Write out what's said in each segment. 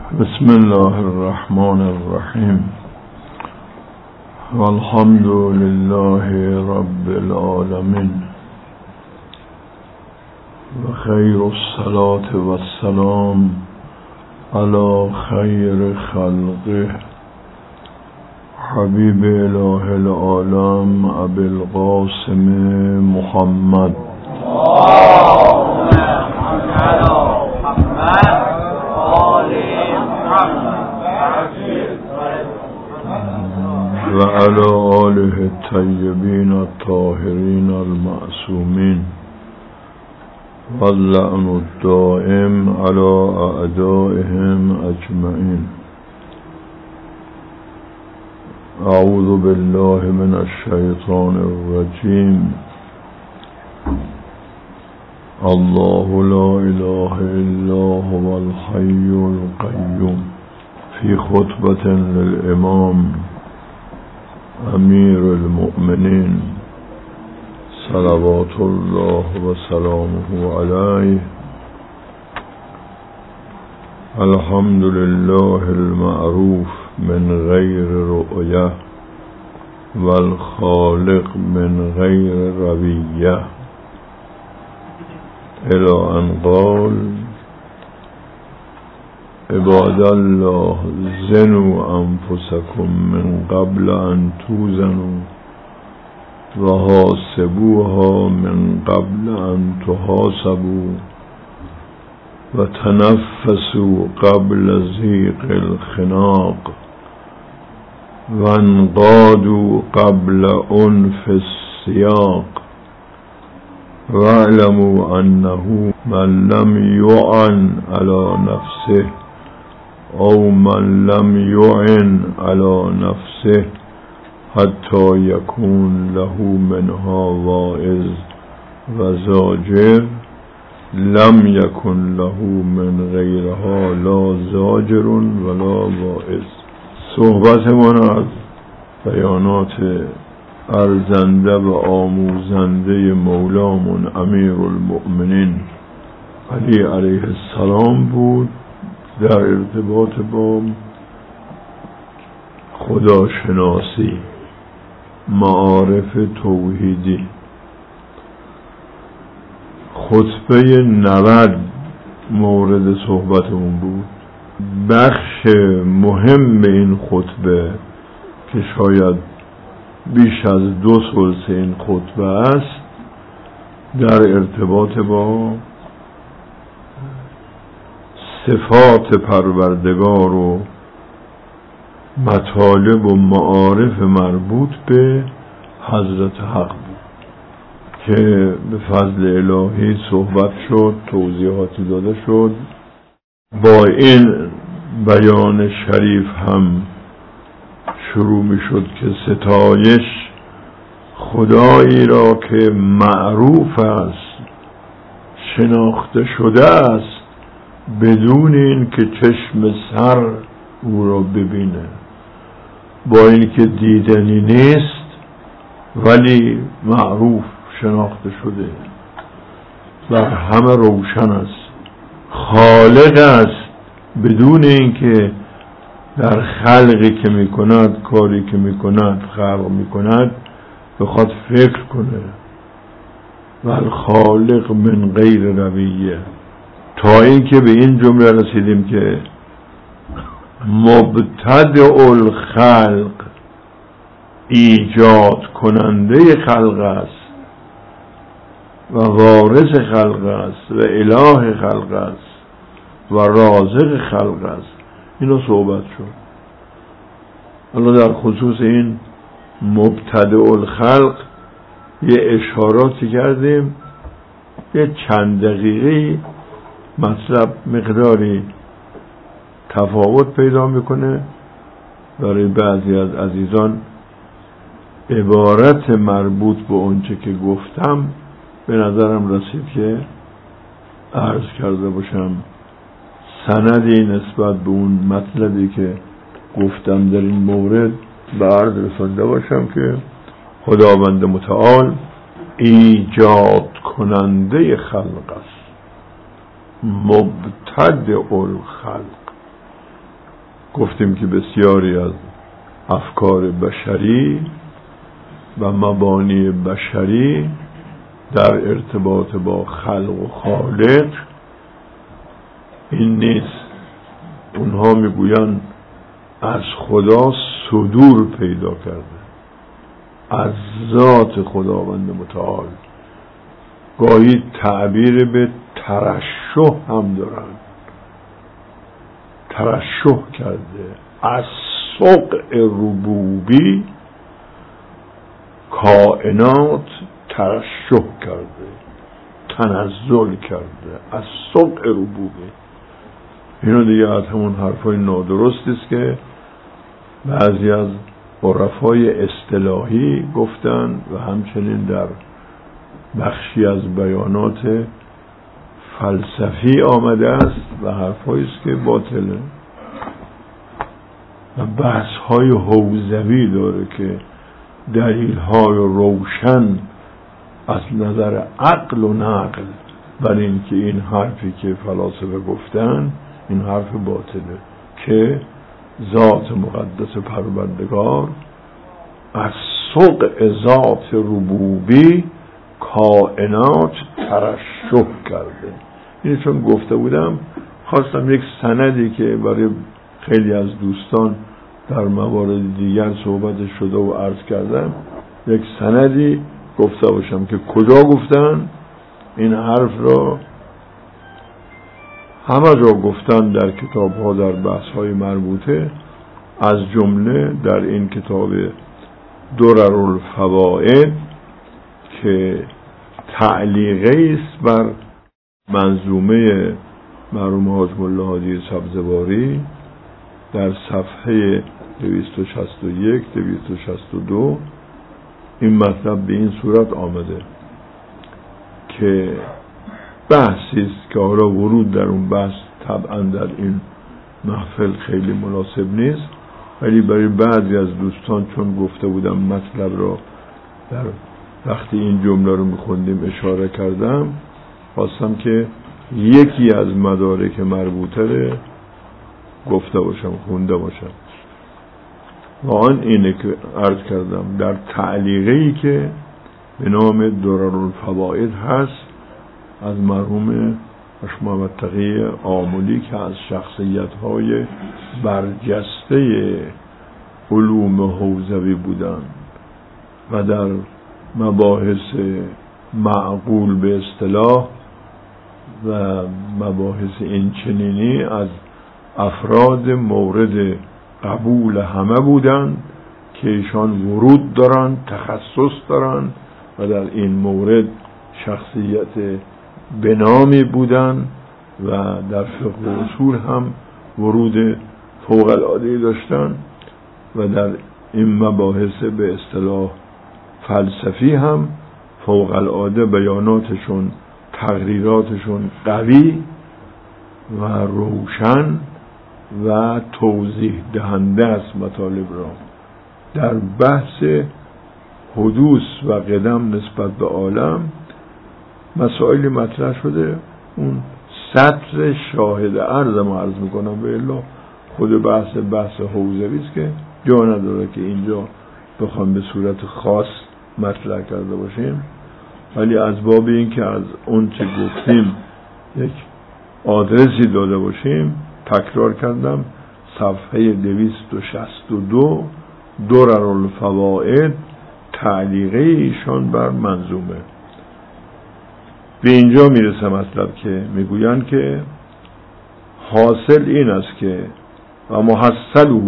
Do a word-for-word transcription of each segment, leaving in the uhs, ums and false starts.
بسم الله الرحمن الرحیم والحمد لله رب العالمین و خیر الصلاة والسلام علی خیر خلقه حبیب اله العالم ابی القاسم محمد و علی آله الطیبین الطاهرین المعصومین واللعن الدائم علی اعدائهم اجمعین. اعوذ بالله من الشیطان الرجیم. الله لا اله الا هو الحي القيوم. في خطبة للإمام امیر المؤمنین صلوات الله و سلامه علیه. الحمد لله المعروف من غیر رؤیه والخالق من غیر رویه الی ان قال عباد الله زنوا انفسکم من قبل ان توزنوا و حاسبوها من قبل ان تحاسبوا و تنفسوا قبل ضیق الخناق و انقادوا قبل عنف السیاق و اعلموا انه من لم یعن علی نفسه او من لم یعن علی نفسه حتی یکون له منها واعظ و زاجر لم یکن له من غیرها لا زاجر ولا واعظ. صحبتمان از بیانات ارزنده و آموزنده مولامون امیر المؤمنین علی علیه السلام بود در ارتباط با خداشناسی، معارف توحیدی. خطبه نود مورد صحبتمون بود. بخش مهم این خطبه که شاید بیش از دو ثلث این خطبه است در ارتباط با صفات پروردگار و مطالب و معارف مربوط به حضرت حق بود که به فضل الهی صحبت شد، توضیحاتی داده شد. با این بیان شریف هم شروع می شد که ستایش خدایی را که معروف است، شناخته شده است، بدون این که چشم سر او را ببینه، با این که دیدنی نیست ولی معروف، شناخته شده، بر همه روشن است. خالق است بدون این که در خلقی که می کند، کاری که می کند، خلق می کند بخواد فکر کنه. والخالق من غیر رویه، تا اینکه به این جمله رسیدیم که مبتدع الخلق، ایجاد کننده خلق است و وارث خلق است و اله خلق است و رازق خلق است. اینو صحبت شد. حالا در خصوص این مبتدع الخلق یه اشاراتی کردیم. یه چند دقیقه مطلب مقداری تفاوت پیدا میکنه. برای بعضی از عزیزان عبارت مربوط به اونچه که گفتم به نظرم رسید که عرض کرده باشم، سندی نسبت به اون مطلبی که گفتم در این مورد به عرض رسانده باشم که خداوند متعال ایجاد کننده خلق است، مبتدع الخلق. گفتیم که بسیاری از افکار بشری و مبانی بشری در ارتباط با خلق و خالق این نیست. اونها میگویند از خدا صدور پیدا کرده، از ذات خداوند متعال. گاهی تعبیر به ترشح هم دارن، ترشح کرده، از سقع ربوبی کائنات ترشح کرده، تنزل کرده، از سقع ربوبی. اینو دیگه از همون حرفای نادرستی است که بعضی از عرفای اصطلاحی گفتن و همچنین در بخشی از بیانات فلسفی آمده است و حرفایی است که باطله و بحث های حوزوی داره که دلیل های روشن از نظر عقل و نقل بر این که این حرفی که فلاسفه گفتن این حرف باطله که ذات مقدس پروردگار از سقع ذات ربوبی کائنات ترشح کرده. این چون گفته بودم خواستم یک سندی که برای خیلی از دوستان در موارد دیگر صحبت شده و عرض کردم یک سندی گفته باشم که کجا گفتن این حرف را. همه جا گفتن در کتاب ها در بحث های مربوطه، از جمله در این کتاب درر الفوائد که تعلیقی است بر منظومه مرحوم حاج ملا حاجی سبزواری در صفحه دویست و شصت و یک دویست و شصت و دو این مطلب به این صورت آمده که بحثی است که حالا ورود در اون بحث طبعا در این محفل خیلی مناسب نیست، ولی برای بعضی از دوستان چون گفته بودم مطلب را در وقتی این جمله رو میخوندیم اشاره کردم، خواستم که یکی از مدارک مربوطه رو گفته باشم، خونده باشم. و آن اینه که عرض کردم در تعلیقی که به نام درر الفوائد هست از مرحوم محمد تقی آملی که از شخصیت‌های برجسته علوم حوزوی بودند و در مباحث معقول به اصطلاح و مباحث اینچنینی از افراد مورد قبول همه بودند که ایشان ورود دارن، تخصص دارن و در این مورد شخصیت بنامی بودن و در فقه و اصول هم ورود فوق العاده داشتن و در این مباحث به اصطلاح فلسفی هم فوق العاده بیاناتشون، تقریراتشون قوی و روشن و توضیح دهنده است مطالب را. در بحث حدوث و قدم نسبت به عالم مسائلی مطرح شده، اون سطر شاهد عرضم عرض میکنم به الله خود بحث بحث حوزوی است که جا نداره که اینجا بخوام به صورت خاص مطرح کرده باشیم، ولی از باب این که از اون چه گفتیم یک آدرسی داده باشیم تکرار کردم صفحه دویست و شصت و دو درر الفوائد تعلیقه ایشان بر منظومه. به اینجا میرسه مطلب که میگویند که حاصل این است که و محصله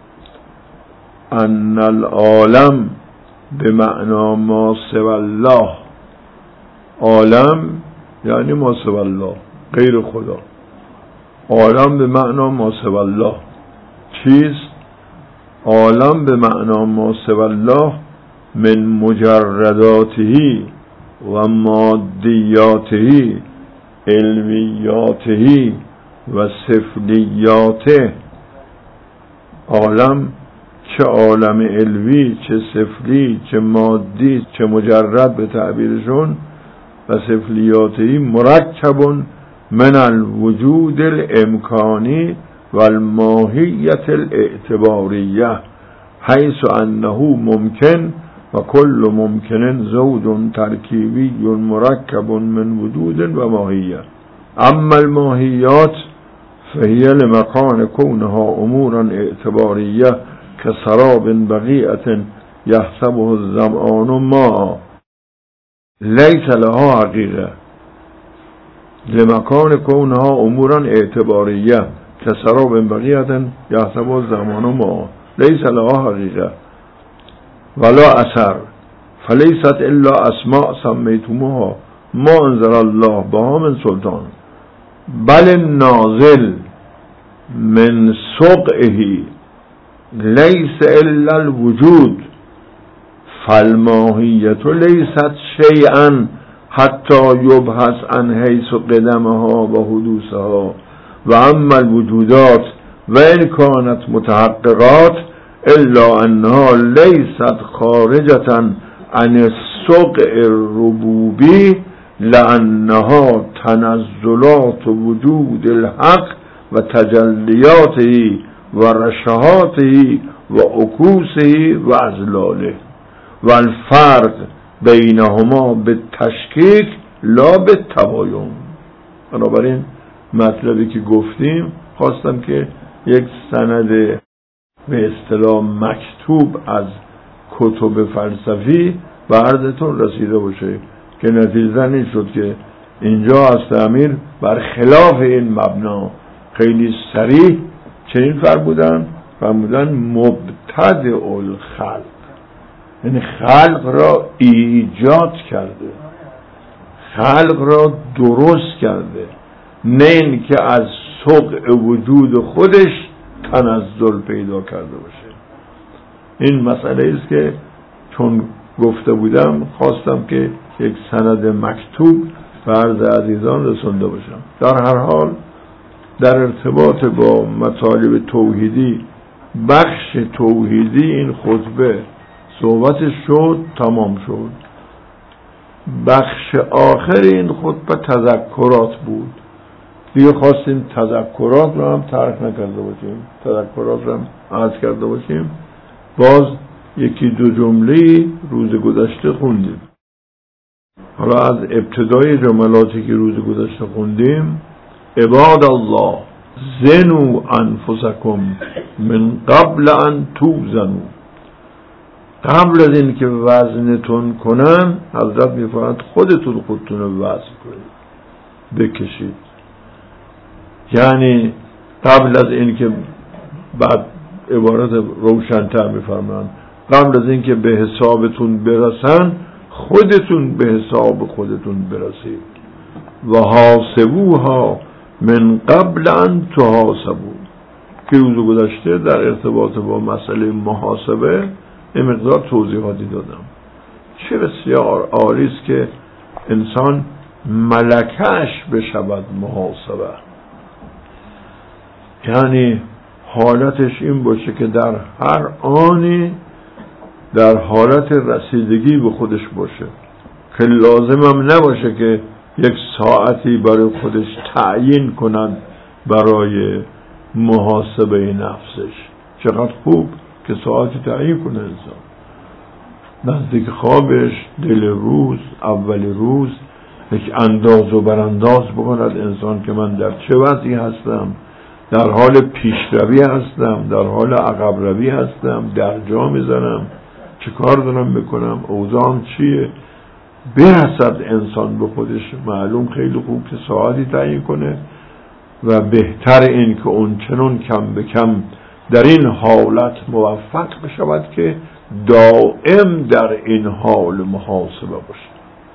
ان العالم به معنا ما سوى الله، عالم یعنی ما سوى الله، غیر خدا. عالم به معنا ما سوى الله چیست؟ عالم به معنا ما سوى الله من مجرداته و مادیاته علمیاته و سفلیاته. عالم چه عالم علوی، چه سفلی، چه مادی، چه مجرد به تعبیرشون و سفلیاته مرکب من الوجود الامکانی و الماهیت الاعتباریه حیث انه ممکن و کل ممکن زود ترکیبی مرکب من وجود و ماهیه. اما الماهیات فهی لمکان کونها امورا اعتباریه كسراب بقیعة یحسبه الظمآن ماء لیس لها حقیقه. لمکان کونها امورا اعتباریه كسراب بقیعة یحسبه الظمآن ماء لیس لها حقیقه ولا اثر فلیست الا اسماء سمیتموها ما انزل الله بها من سلطان بل النازل من سقعه لیس الا الوجود فالماهیت لیست شیئا حتی یبحث عن حیث قدمها و حدوثها و اما الوجودات و ان کانت متحققات الا انها لیست خارجة عن السقع الربوبی لانها تنزلات وجود الحق و تجلیاته و رشحاته و عکوسه و ازلاله و الفرق بینهما به تشکیک لا به تباین. بنابراین مطلبی که گفتیم خواستم که یک سند به اصطلاح مکتوب از کتب فلسفی به عرضتون رسیده باشه که نتیجه این شد که اینجا از تعمیر برخلاف این مبنا خیلی صریح چنین فرمودن فرمودن مبتدع الخلق، یعنی خلق را ایجاد کرده، خلق را درست کرده، نه این که از سقع وجود خودش تنزل پیدا کرده باشه. این مسئله است که چون گفته بودم خواستم که یک سند مکتوب به عرض عزیزان رسونده باشم. در هر حال در ارتباط با مطالب توحیدی، بخش توحیدی این خطبه صحبتش شد، تمام شد. بخش آخر این خطبه تذکرات بود. دیگه خواستیم تذکرات رو هم ترک نکرده باشیم، تذکرات رو هم عرض کرده باشیم. باز یکی دو جمله روز گذشته خوندیم. حالا از ابتدای جملاتی که روز گذشته خوندیم: عباد الله زنوا انفسکم من قبل ان توزنوا. قبل از این که وزنتون کنن حضرت میفرماید خودتون خودتون رو وزن کنید، بکشید. یعنی قبل از این که، بعد عبارت روشن‌تر میفرمایند، قبل از این که به حسابتون برسن خودتون به حساب خودتون برسید. و حاسبوها من قبل ان تحاسبوا. که روز گذشته در ارتباط با مسئله محاسبه این مقدار توضیحاتی دادم. چه بسیار عالی است که انسان ملکه‌اش بشود محاسبه، یعنی حالتش این باشه که در هر آنی در حالت رسیدگی به خودش باشه، که لازم هم نباشه که یک ساعتی برای خودش تعیین کنند برای محاسبه نفسش. چقدر خوب که ساعتی تعیین کنه انسان نزدیک خوابش، دل روز، اول روز یک انداز و برانداز بکند انسان که من در چه وضعی هستم، در حال پیشروی هستم، در حال عقب روی هستم، در جا میزنم، چه کار دارم میکنم، اوضاعم چیه. برسد انسان به خودش. معلوم خیلی خوب که ساعتی تعیین کنه و بهتر این که اون چنون کم به کم در این حالت موفق بشود که دائم در این حال محاسبه باشه،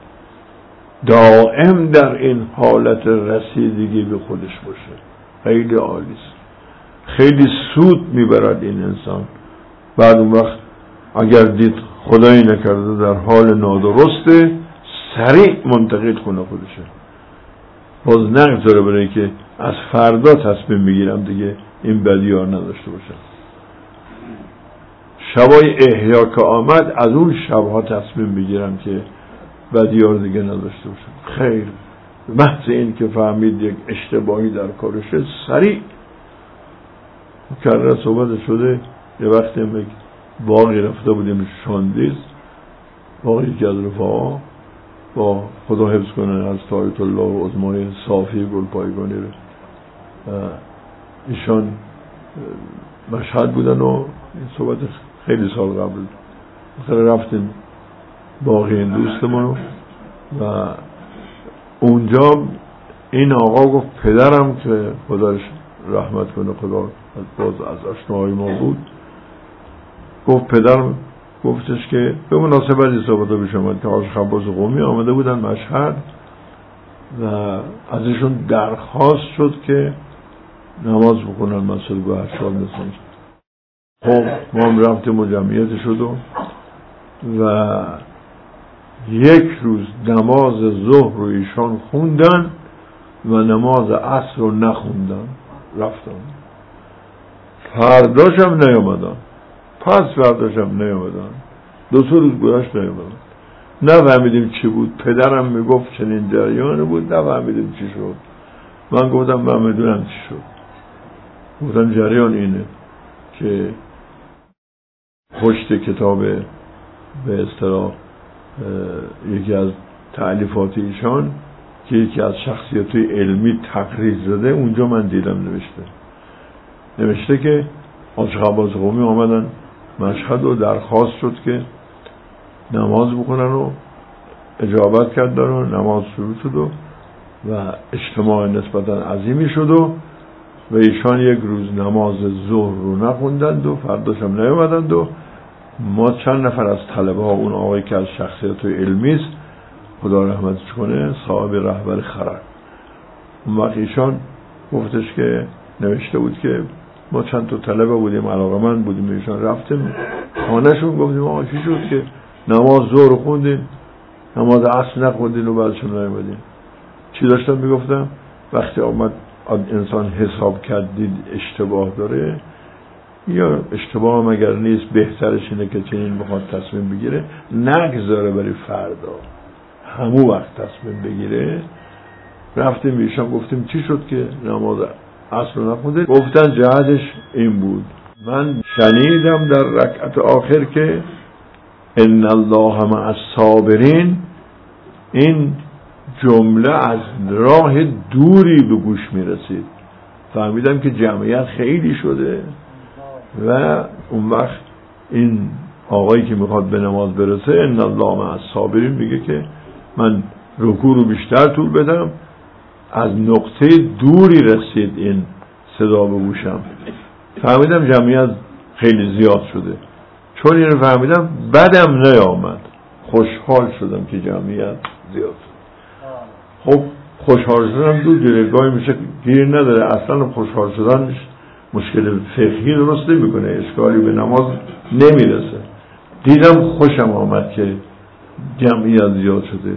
دائم در این حالت رسیدگی به خودش باشه. خیلی عالی است، خیلی سود میبرد این انسان. بعد اون وقت اگر دید خدایی نکرده در حال نادرسته، سریع منتقل کنه خودشه، باز نگذاره برای که از فردا تصمیم بگیرم دیگه این بدیار نداشته باشم. شبای احیا که آمد از اون شبها تصمیم بگیرم که بدیار دیگه نداشته باشم. خیر، محض این که فهمید یک اشتباهی در کارشه، سریع مکرر صحبت شده. یه وقتی هم باقی رفته بودیم شاندیز، باقی یکی از رفاقا با خدا حفظ کنه از طایت الله و عظمای صافی گلپایگانی رو، ایشان مشهد بودن و این صحبت خیلی سال قبل مثلا رفتیم باقی این دوستمون و اونجا این آقا گفت پدرم که خداش رحمت کنه، خدا باز از آشناهای ما بود، گفت پدرم گفتش که به مناسبت این صحبت ها پیش آمد که حاج خباز قمی آمده بودن مشهد و ازشون درخواست شد که نماز بکنن مسجد گوهرشاد مثلا. خب ما هم رفتیم و جمعیت شد و, و یک روز نماز ظهر رو ایشان خوندن و نماز عصر رو نخوندن، رفتن. فرداشم نیامدن، پس فرداشم نیامدن، دو سه روز گذشت نیامدن. نفهمیدیم چی بود. پدرم میگفت چنین جریانی بود، نفهمیدیم چی شد. من گفتم من میدونم چی شد. گفتم جریان اینه که پشت کتاب به اصطلاح یکی از تألیفات ایشان که یکی از شخصیت‌های علمی تقریر زده، اونجا من دیدم نوشته نوشته که حاج خباز قمی آمدن مشهد و درخواست شد که نماز بکنن و اجابت کردن و نماز شروع شد و, و اجتماع نسبتا عظیمی شد و و ایشان یک روز نماز ظهر رو نخوندند و فرداش هم نیامدند و ما چند نفر از طلبه ها، اون آقایی که از شخصیت علمی است خدا رحمتش کنه، صاحب رهبر خرد، اون وقت ایشان گفتش که نوشته بود که ما چند تا طلبه بودیم، علاقه‌مند بودیم، ایشان رفتیم خانه‌شون، گفتیم آقا چی شد که نماز ظهر خوندین نماز عصر نخوندین و بعدشون نیامدین؟ چی داشتم میگفتم؟ وقتی آمد انسان حساب کرد دید اشتباه داره یا اشتباه هم اگر نیست بهترش اینه که چنین بخواد تصمیم بگیره، نگذاره برای فردا، همون وقت تصمیم بگیره. رفتیم ایشان گفتیم چی شد که نماز عصر رو نخونده؟ گفتن جهتش این بود من شنیدم در رکعت آخر که ان الله مع الصابرین، این جمله از راه دوری به گوش میرسید. فهمیدم که جمعیت خیلی شده و اون وقت این آقایی که میخواد به نماز برسه ان الله مع الصابرین میگه که من رکوع رو بیشتر طول بدم. از نقطه دوری رسید این صدا به گوشم، فهمیدم جمعیت خیلی زیاد شده. چون این رو فهمیدم بدم نیامد، خوشحال شدم که جمعیت زیاد شد. خب خوشحال شدم دو جلگاهی میشه گیر نداره، اصلا خوشحال شدن میشه مشکل فقهی درست نمیکنه، اشکالی به نماز نمیرسه. دیدم خوشم آمد که جمعیت زیاد شده.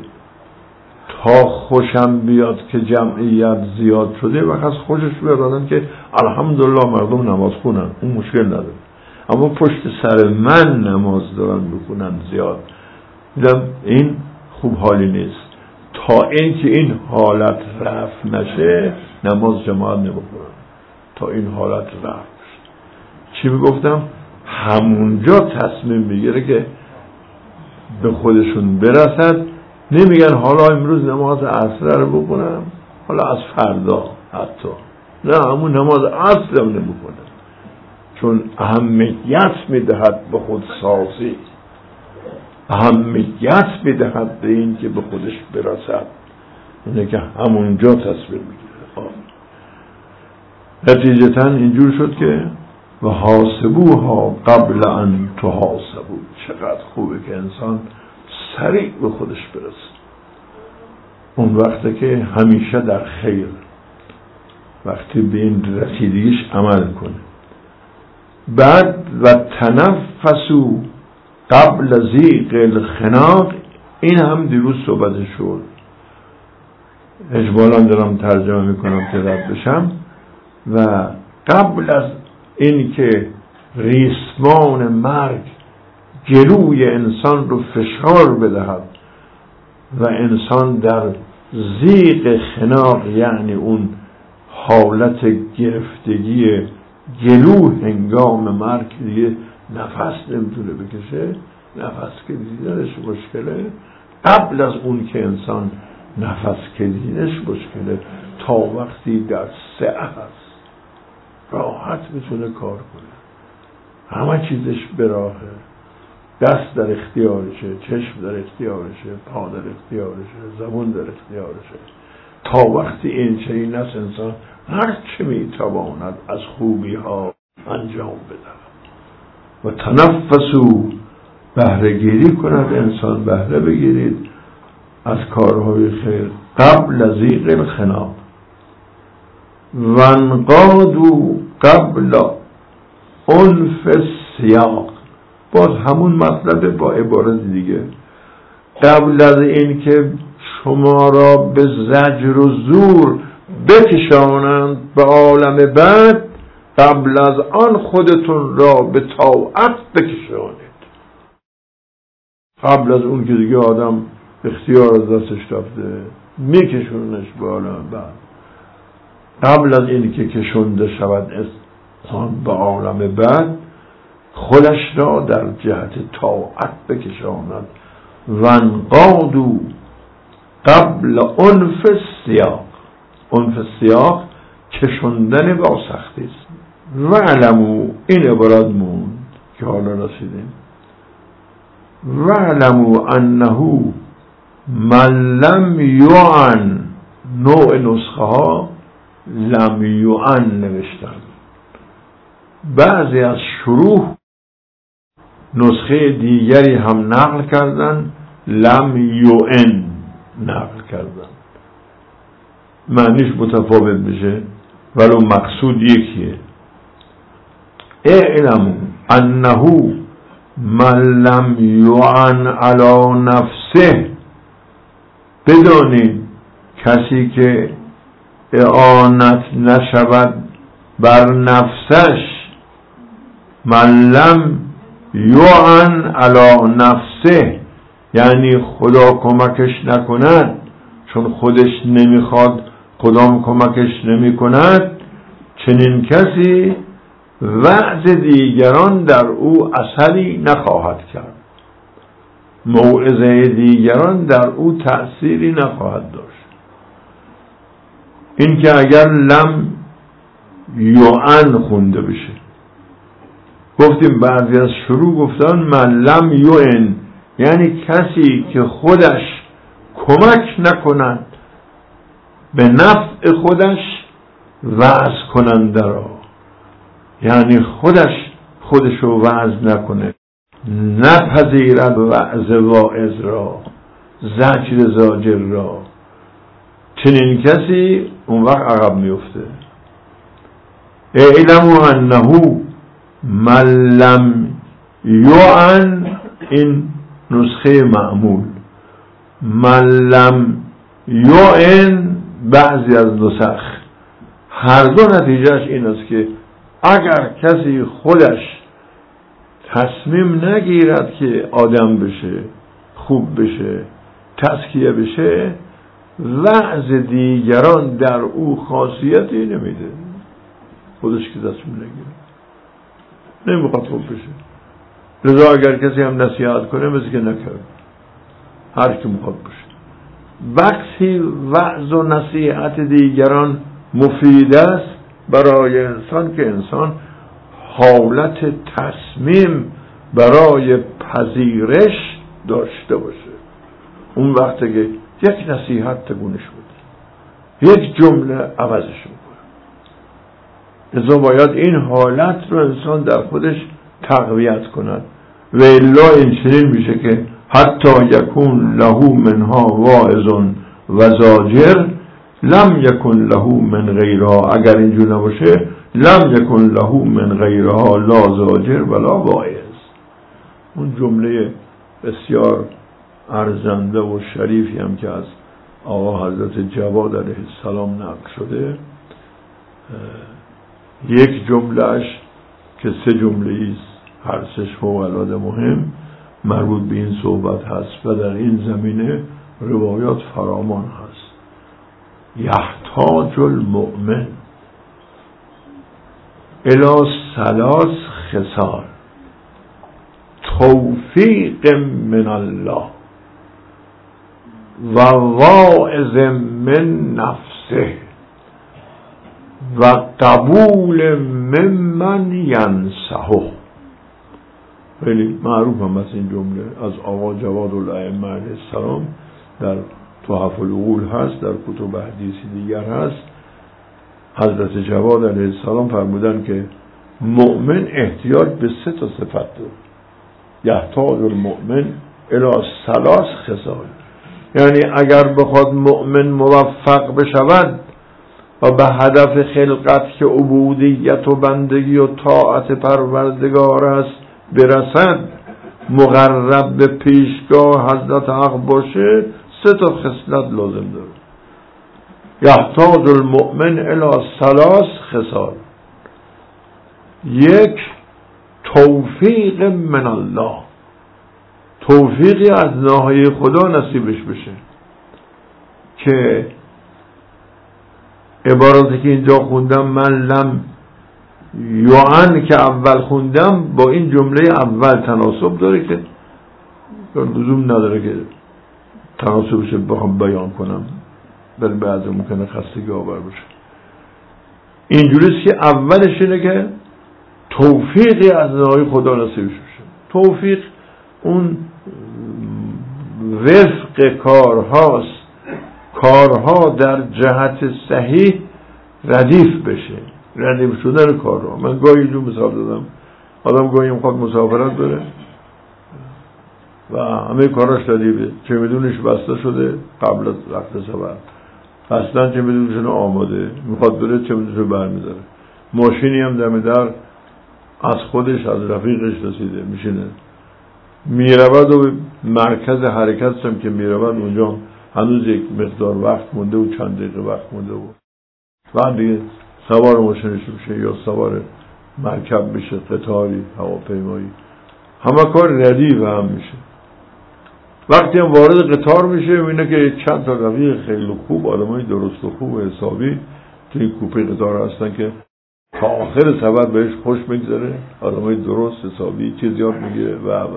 تا خوشم بیاد که جمعیت زیاد شده و از خوشش بیاد آدم که الحمدلله مردم نماز خونن، اون مشکل نداره. اما پشت سر من نماز دارن بخونن زیاد، دیدم این خوب حالی نیست. تا اینکه این حالت رفع نشه نماز جماعت نمیخونن، تا این حالت رفع نشه. چی میگفتم؟ همونجا تصمیم بگیره که به خودشون برسد. نمیگن حالا امروز نماز عصر رو بکنم، حالا از فردا حتی نه، همون نماز عصر رو نمیکنم، چون اهمیت میدهد به خود سازی، اهمیت میدهد به این که به خودش برسد، اینه که همونجا تصمیم میگیره. نتیجتا اینجور شد که و حاسبوها قبل ان تحاسبوا. چقدر خوبه که انسان سریع به خودش برسه، اون وقته که همیشه در خیر، وقتی به این رسیدگیش عمل کنه. بعد و تنفسو قبل ضیق الخناق، این هم دیروز صحبت شد، اجمالا دارم ترجمه میکنم که رد بشم. و قبل از این که ریسمان مرگ گلوی انسان رو فشار بدهد و انسان در ضیق خناق، یعنی اون حالت گرفتگی گلو هنگام مرگ دیگه نفس نمیتونه بکشه، نفس کشیدنش مشکله. قبل از اون که انسان نفس کشیدنش مشکله، تا وقتی در سعه هست راحت میتونه کار کنه، همه چیزش به راهه، دست در اختیارشه، چشم در اختیارشه، پا در اختیارشه، زبون در اختیارشه. تا وقتی این چنین است انسان هر چه میتواند از خوبی ها انجام بده و تنفسو، بهره گیری کند انسان، بهره بگیرید از کارهای خیر قبل از ذیق الخناق و انقادو قبل عنف السیاق. باز همون مطلب با عبارت دیگه، قبل از این که شما را به زجر و زور بکشانند به عالم بعد، قبل از آن خودتون را به طاعت بکشانید. قبل از اون که دیگه آدم اختیار از دستش رفته میکشونش به عالم بعد، قبل از این که کشونده شود انسان به عالم بعد، خودش را در جهت طاعت بکشاند. و انقادو قبل عنف السیاق. عنف السیاق کشوندن با سختی است. و علمو، این عبارت موند که حالا رسیدیم، و علمو انه من لم یعن، نوع نسخه ها لم یعن نوشتن، بعضی از شروح نسخه دیگری هم نقل کردن لم یعن نقل کردن، معنیش متفاوت میشه ولو مقصود یکیه. اعلموا انه من لم یعن علی نفسه، بدانید کسی که اعانت نشود بر نفسش، من لم یعن علی نفسه یعنی خدا کمکش نکند، چون خودش نمیخواد خدا کمکش نمی کند، چنین کسی وعظ دیگران در او اثری نخواهد کرد، موعظه دیگران در او تأثیری نخواهد داشت. این که اگر لم یعن خونده بشه، گفتیم بعضی از شروع گفتن من لم یعن یعنی کسی که خودش کمک نکند به نفع خودش وعظ کننده را، یعنی خودش خودشو وعظ نکنه، نپذیرد وعظ واعظ را، زجر زاجر را، چنین کسی اون وقت عقب میفته. اعلموا انه من لم یعن، این نسخه معمول، من لم یعن بعضی از نسخ، هر دو نتیجهش این است که اگر کسی خودش تصمیم نگیرد که آدم بشه، خوب بشه، تزکیه بشه، وعظ دیگران در او خاصیتی نمیده، خودش که تصمیم نگیره نمیخواد خوب بشه. لذا اگر کسی هم نصیحت کنه مثل که نکرد، هر کی میخواد بشه. وقتی وعظ و نصیحت دیگران مفید است برای انسان که انسان حالت تصمیم برای پذیرش داشته باشه، اون وقتی که یک نصیحت تگونش بوده، یک جمله عوضش میکنه. لذا باید این حالت رو انسان در خودش تقویت کند و الا این چنین میشه که حتی یکون له منها واعظ و زاجر لم یکن له من غیرها، اگر اینجور نباشه لم یکن له من غیرها لا زاجر ولا واعظ. اون جمله بسیار ارزنده و شریفی هم که از آقا حضرت جواد علیه السلام نقل شده، یک جملهش که سه جمله ایست، هر سهش فوق العاده مهم، مربوط به این صحبت هست و در این زمینه روایات فرامان هست. یحتاج المؤمن الی ثلاث خصال: توفیق من الله و واعظ من نفسه و قبول ممن ینصحه. خیلی معروف هم از این جمله از آقا جواد الائمه علیه السلام در تحف العقول هست، در کتب حدیثی دیگر هست. حضرت جواد علیه السلام فرمودن که مؤمن احتیاج به سه تا صفت داره. یحتاج المؤمن الی ثلاث خصال، یعنی اگر بخواد مؤمن موفق بشود و به هدف خلقت که عبودیت و بندگی و طاعت پروردگار است برسد، مقرب به پیشگاه حضرت حق باشه، سه تا خصلت لازم داره. یحتاج المؤمن الی ثلاث خصال: یک، توفیق من الله، توفیقی از ناحیه خدا نصیبش بشه، که عبارتی که اینجا خوندم من لم یعن که اول خوندم با این جمله اول تناسب داره که لزوم نداره که تناسبش بخوام بیان کنم، ولی بعضی ممکنه خستگی آور بشه. اینجوریست که اولش اینه که توفیقی از ناحیه خدا نصیبش بشه. توفیق اون وفق کارهاست، کارها در جهت صحیح ردیف بشه، ردیف شدن کارها. من گاهی اینجور مثال دادم، آدم گاهی میخواد مسافرت بره و همه کاراش ردیفه، چه میدونش بسته شده قبل از وقت سفر، اصلا چه میدونش آماده، میخواد بره چه میدونش برمیداره. ماشینی هم دم در از خودش از رفیقش رسیده میشینه، میرود و مرکز حرکت هم که میرود اونجا هنوز یک مقدار وقت مونده و چند دقیقه وقت مونده و بعد دیگه سوار ماشینش میشه یا سوار مرکب میشه، قطاری، هواپیمایی، همه کار ردیف هم میشه. وقتی هم وارد قطار میشه میبینه که چند تا رفیق خیلی خوب، آدمای درست و خوب و حسابی تو این کوپه قطار هستن که تا آخر سفر بهش خوش میگذره، آدمای درست حسابی، چیز یاد میگیره و و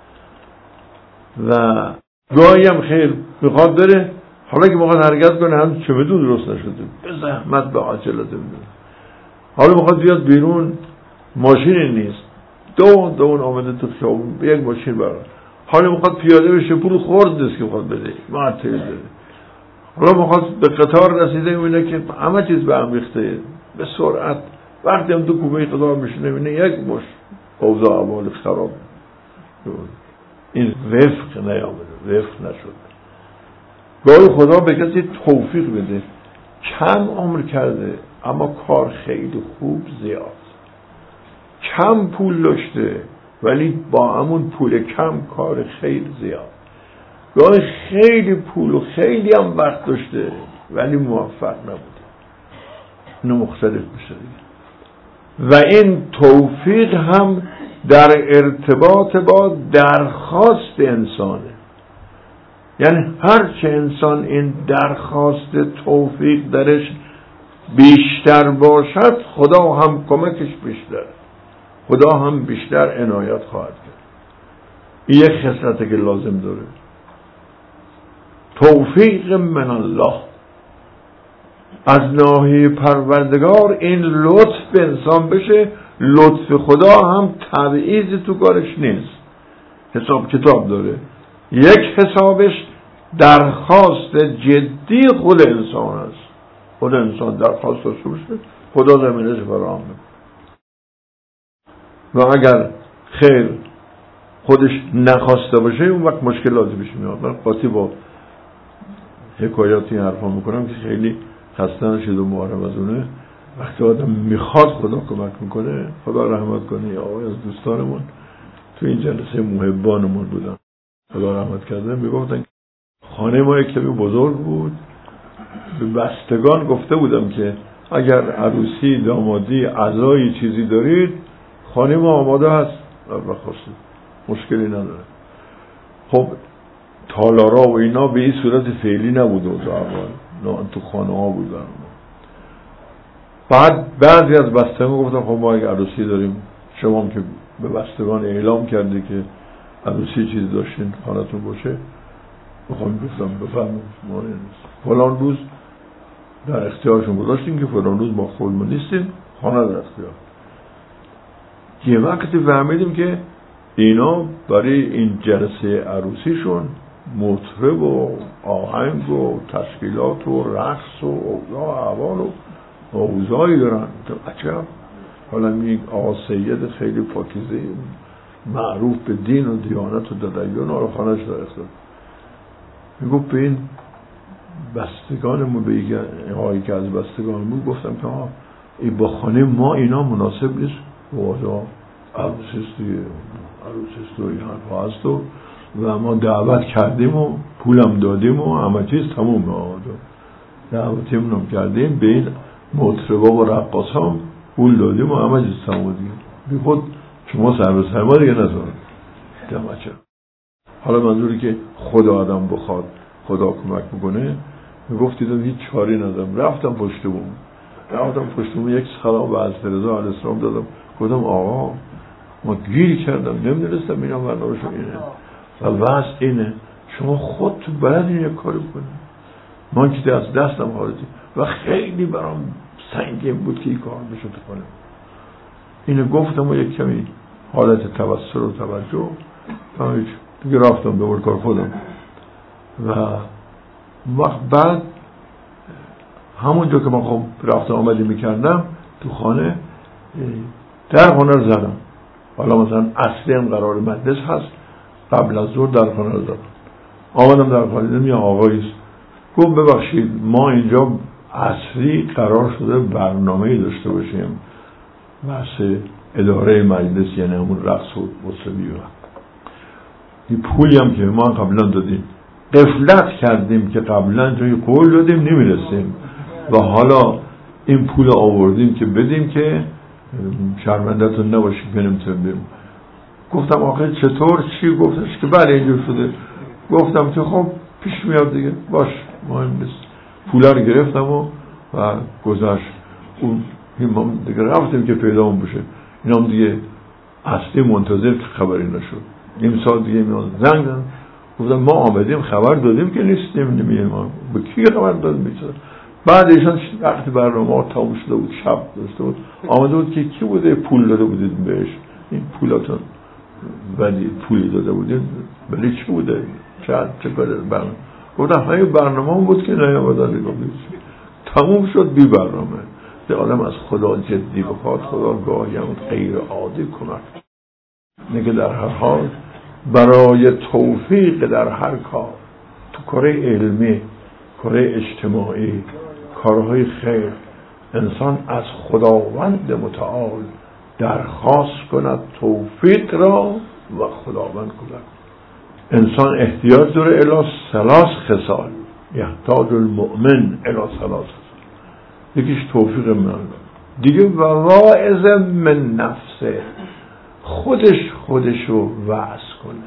و گاهی هم خیلی میخواد بره، حالا که میخواد حرکت کنه هم چه بدون درست نشده، به زحمت به عجلت میده. حالا میخواد بیاد بیرون، ماشینی نیست، دون دون آمده تو خیابون، یک ماشین برای. حالا میخواد پیاده بشه، پول خورد نیست که میخواد بده، معطل داره. حالا میخواد به قطار رسیده، میبینه که همه چیز به هم ریخته به سرعت. وقتی هم تو کوبه قطار میشینه میبینه یک مش اوضاع احوال خراب. این وفق نیامده، وفق نشده. گاهی خدا به کسی توفیق بده، کم عمر کرده اما کار خیلی خوب زیاد، کم پول داشته ولی با همون پول کم کار خیلی زیاد، گاهی خیلی پول و خیلی هم وقت داشته ولی موفق نبوده. اینو مختلف میشه دیگه. و این توفیق هم در ارتباط با درخواست انسانه، یعنی هرچه انسان این درخواست توفیق درش بیشتر باشد، خدا هم کمکش بیشتر، خدا هم بیشتر عنایت خواهد کرد. این یک خصلته که لازم داره، توفیق من الله از ناحیه پروردگار. این لطف به انسان بشه، لطف خدا هم تبعیض تو کارش نیست، حساب کتاب داره. یک حسابش درخواست جدی خود انسان است، خود انسان درخواست داشته باشه، خدا زمینش فراهم میکنه. و اگر خیر خودش نخواسته باشه اون وقت مشکلاتی پیش میاد. من قاطی با حکایاتی حرفا میکنم که خیلی خسته نشید و محرم از اونه. وقتی آدم میخواد خدا کمک میکنه، خدا رحمت کنه. یا آقای از دوستانمون تو این جلسه محبانمون بودن، خدا رحمت کرده، میگفتن خانه ما یک کمی بزرگ بود، به بستگان گفته بودم که اگر عروسی، دامادی، عزایی چیزی دارید خانه ما آماده هست، بخواستید مشکلی نداره. خب تالارا و اینا به این صورت فعلی نبود و اول نه تو خانه ها بود. بعد بعضی از بستگان گفتن خب ما یک عروسی داریم، شما هم که به بستگان اعلام کرده که عروسی چیزی داشتین خانتون باشه، بخوام گفتم بفرمایید ما فلان روز در اختیارشون گذاشتیم که فلان روز ما خودمون نیستیم، خانه در اختیار. یه وقتی فهمیدیم که اینا برای این جلسه عروسیشون مطرب و آهنگ و تشکیلات و رقص و اوضاع احوال و اوضاعی دارن. عجب. حالا این آقا سید خیلی پاکیزه معروف به دین و دیانت و تدین و خانهش در اختیار. میگفت به این بستگانمون، به این هایی که از بستگانمون گفتم که ها این با خانه ما اینا مناسب نیست، واجا عروسیست دیگه، عروسیست و این حرفا هست و و ما دعوت کردیم و پولم دادیم و همه چیز تموم آمده، دعوتیمون هم کردیم، به این مطربا و رقاص هم پول دادیم و همه چیز تموم دیگه، بی خود شما سر به سر ما دیگه نزارم دمچه. حالا منظوری که خدا آدم بخواد خدا کمک میکنه، میگفت دیدم هیچ چاری ندارم، رفتم پشت بوم رفتم پشت بوم یک سلام به حضرت رضا علیه السلام دادم، گفتم آقا ما گیر کردم نمیدونستم اینا برنامه‌شون اینه و واسه اینه، شما خودتون بلدین یک کاری بکنید. من که از دستم خارجی و خیلی برام سنگین بود که این کار بشه کنم. اینو گفتم و یک کمی حالت توسل و توجه فهمید دیگه رفتم به کار خودم. و وقت بعد همونجا که من خب رفتم آمدی میکردم تو خانه در خانه رو زدم. حالا مثلا اصلی هم قرار مجلس هست، قبل از ظهر در خانه رو زدم. آمدم در خانه دیدم یه آقاییست، گفت ببخشید ما اینجا اصلی قرار شده برنامه‌ای داشته باشیم واسه اداره مجلس، یعنی همون رقص و موسیقی و این پولی هم که ما قبلا دادیم غفلت کردیم که قبلا جای قول دادیم نمیرسیم و حالا این پول آوردیم که بدیم که شرمنده‌تون نباشید که نمیتونیم بریم. گفتم آخه چطور چی؟ گفتش که بله اینجور شده. گفتم که خب پیش میاد دیگه، باش مهم نیست. پولا رو گرفتم و و گذشت. اون دیگه رفتیم که پیدا بشه. این هم دیگه اصلی منتظر که خبری نشد. نیم ساعت دیگه میاد زنگ زدن، گفتم ما آمدیم خبر دادیم که نیستیم، نمیگیم به کی خبر دادیم بیچاره. بعد ایشان وقتی برنامه ها تموم شده بود، شب داشته بود، آمده بود که کی بوده پول داده بودید بهش، این پولاتون ولی پولی داده بودید ولی چی بوده، چه چه کار برنامه؟ گفتم همین برنامه هم بود که نیامده دیگه، تموم شد بی برنامه. به عالم از خدا جدی بخواد خدا گاهی هم غیر عادی کمک میگه. در هر حال برای توفیق در هر کار، تو کار علمی، کار اجتماعی، کارهای خیر، انسان از خداوند متعال درخواست کند توفیق را و خداوند کند. انسان احتیاج داره الی ثلاث خصال، یحتاج المؤمن الی ثلاث خصال. یکیش توفیق من دیگه، و واعظ من نفسه، خودش خودشو وعظ کنه.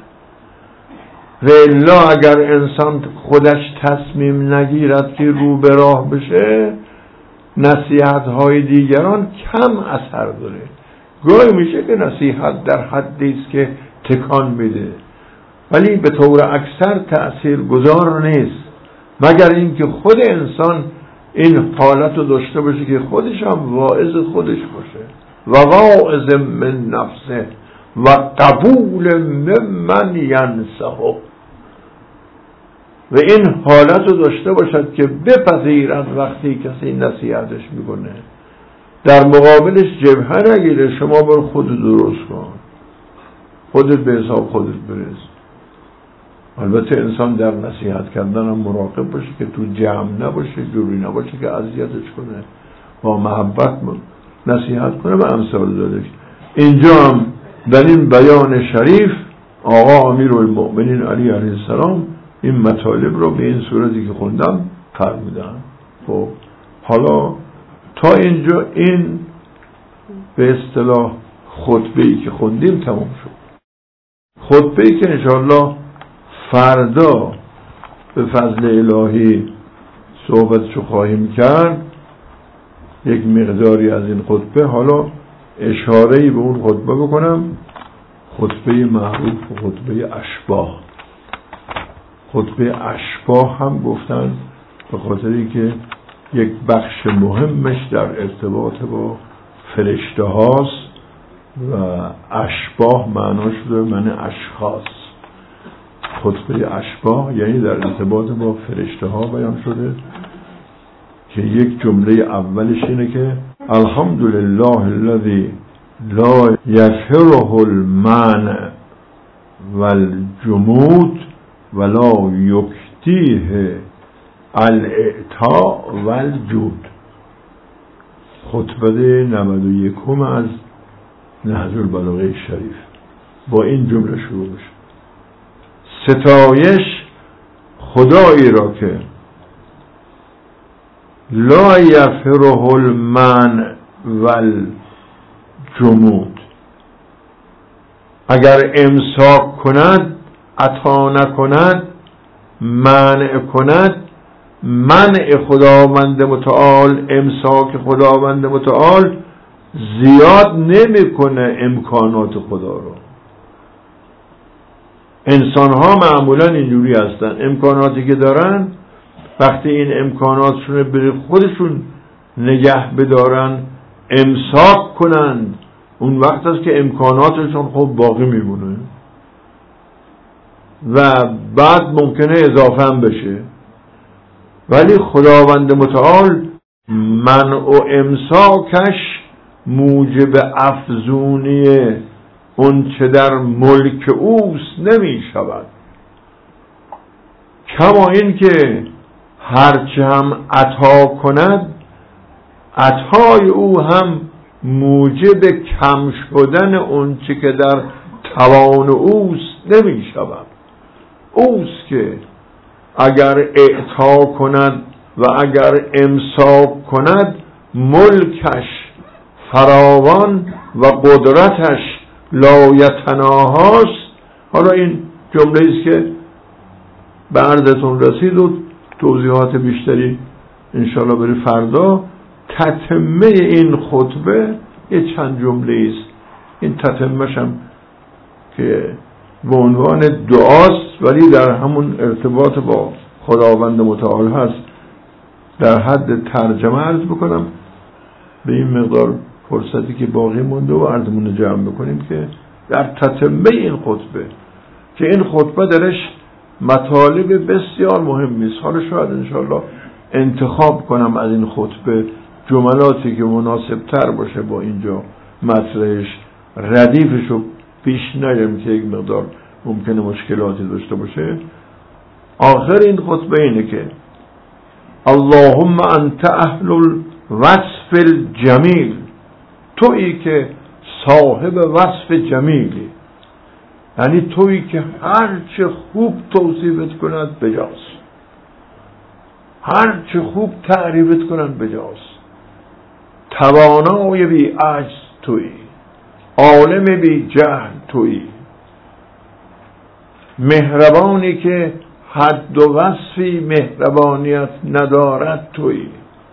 و الا اگر انسان خودش تصمیم نگیرد که رو به راه بشه، نصیحت های دیگران کم اثر داره. گاهی میشه که نصیحت در حدی است که تکان میده، ولی به طور اکثر تأثیر گذار نیست، مگر اینکه خود انسان این حالت رو داشته باشه که خودش هم واعظ خودش باشه. و واعظ من نفسه و قبول ممن ینصحه، و این حالت رو داشته باشد که بپذیرد وقتی کسی نصیحتش میکنه، در مقابلش جبهه نگیره. شما برو خودت درست کن، خودت به حساب خودت برس. البته انسان در نصیحت کردن هم مراقب باشه که تو جمع نباشه، جوری نباشه که اذیتش کنه، با محبت نصیحت کنه و امثال ذالک. اینجا هم در این بیان شریف آقا امیرالمؤمنین علی علیه السلام این مطالب رو به این صورتی که خوندم فرمودن. خب حالا تا اینجا این به اصطلاح خطبه‌ای که خوندیم تمام شد. خطبه‌ای که انشاءالله فردا به فضل الهی صحبتشو خواهیم کرد یک مقداری از این خطبه، حالا اشاره‌ای به اون خطبه بکنم. خطبه معروف خطبه اشباح. خطبه اشباح هم گفتن به خاطری که یک بخش مهمش در ارتباط با فرشته هاست و اشباح معنا شده من اشخاص. خطبه اشباح یعنی در ارتباط با فرشته ها بیان شده که یک جمله اولش اینه که الحمدلله الذی لا یفره المنع والجمود ولا یکتیه الاعطاء والجود. خطبه نود و یکم از نهج البلاغه شریف با این جمله شروع میشه: ستایش خدایی را که لا یفره المنع والجمود، اگر امساک کند عطا نکند، منع کند، منع خداوند متعال، امساک خداوند متعال زیاد نمیکنه امکانات خدا رو. انسان ها معمولا اینجوری هستن، امکاناتی که دارن وقتی این امکاناتشون رو به خودشون نگه بدارن، امساک کنن، اون وقت است که امکاناتشون خب باقی میمونه و بعد ممکنه اضافه هم بشه. ولی خداوند متعال منع و امساکش موجب افزونی اون چه در ملک اوست نمی شود. کما این که هرچه هم عطا کند، عطای او هم موجب کم شدن اون چه که در توان اوست نمی شود. اوست که اگر اعطا کند و اگر امساک کند، ملکش فراوان و قدرتش لایتناهاست. حالا این جمله است که به عرضتون رسید و توضیحات بیشتری انشاءالله بری فردا. تتمه این خطبه یه چند جمله است. این تتمه‌ش هم که به عنوان دعاست ولی در همون ارتباط با خداوند متعال هست، در حد ترجمه عرض بکنم به این مقدار فرصتی که باقی مونده و عرضمون جمع بکنیم که در تتمه این خطبه که این خطبه درش مطالب بسیار مهمی است. حالا شاید انشاءالله انتخاب کنم از این خطبه جملاتی که مناسب تر باشه با اینجا مطرحش، ردیفش رو پیش نگم که یک مقدار ممکنه مشکلاتی داشته باشه. آخر این خطبه اینه که اللهم انت اهل الوصف الجمیل، تویی که صاحب وصف جمیلی، یعنی تویی که هر چه خوب توصیفت کند بجاست، هر چه خوب تعریفت کند بجاست. توانای بی عجز تویی، عالم بی جهل تویی، مهربانی که حد و وصفی مهربانیت ندارد تویی،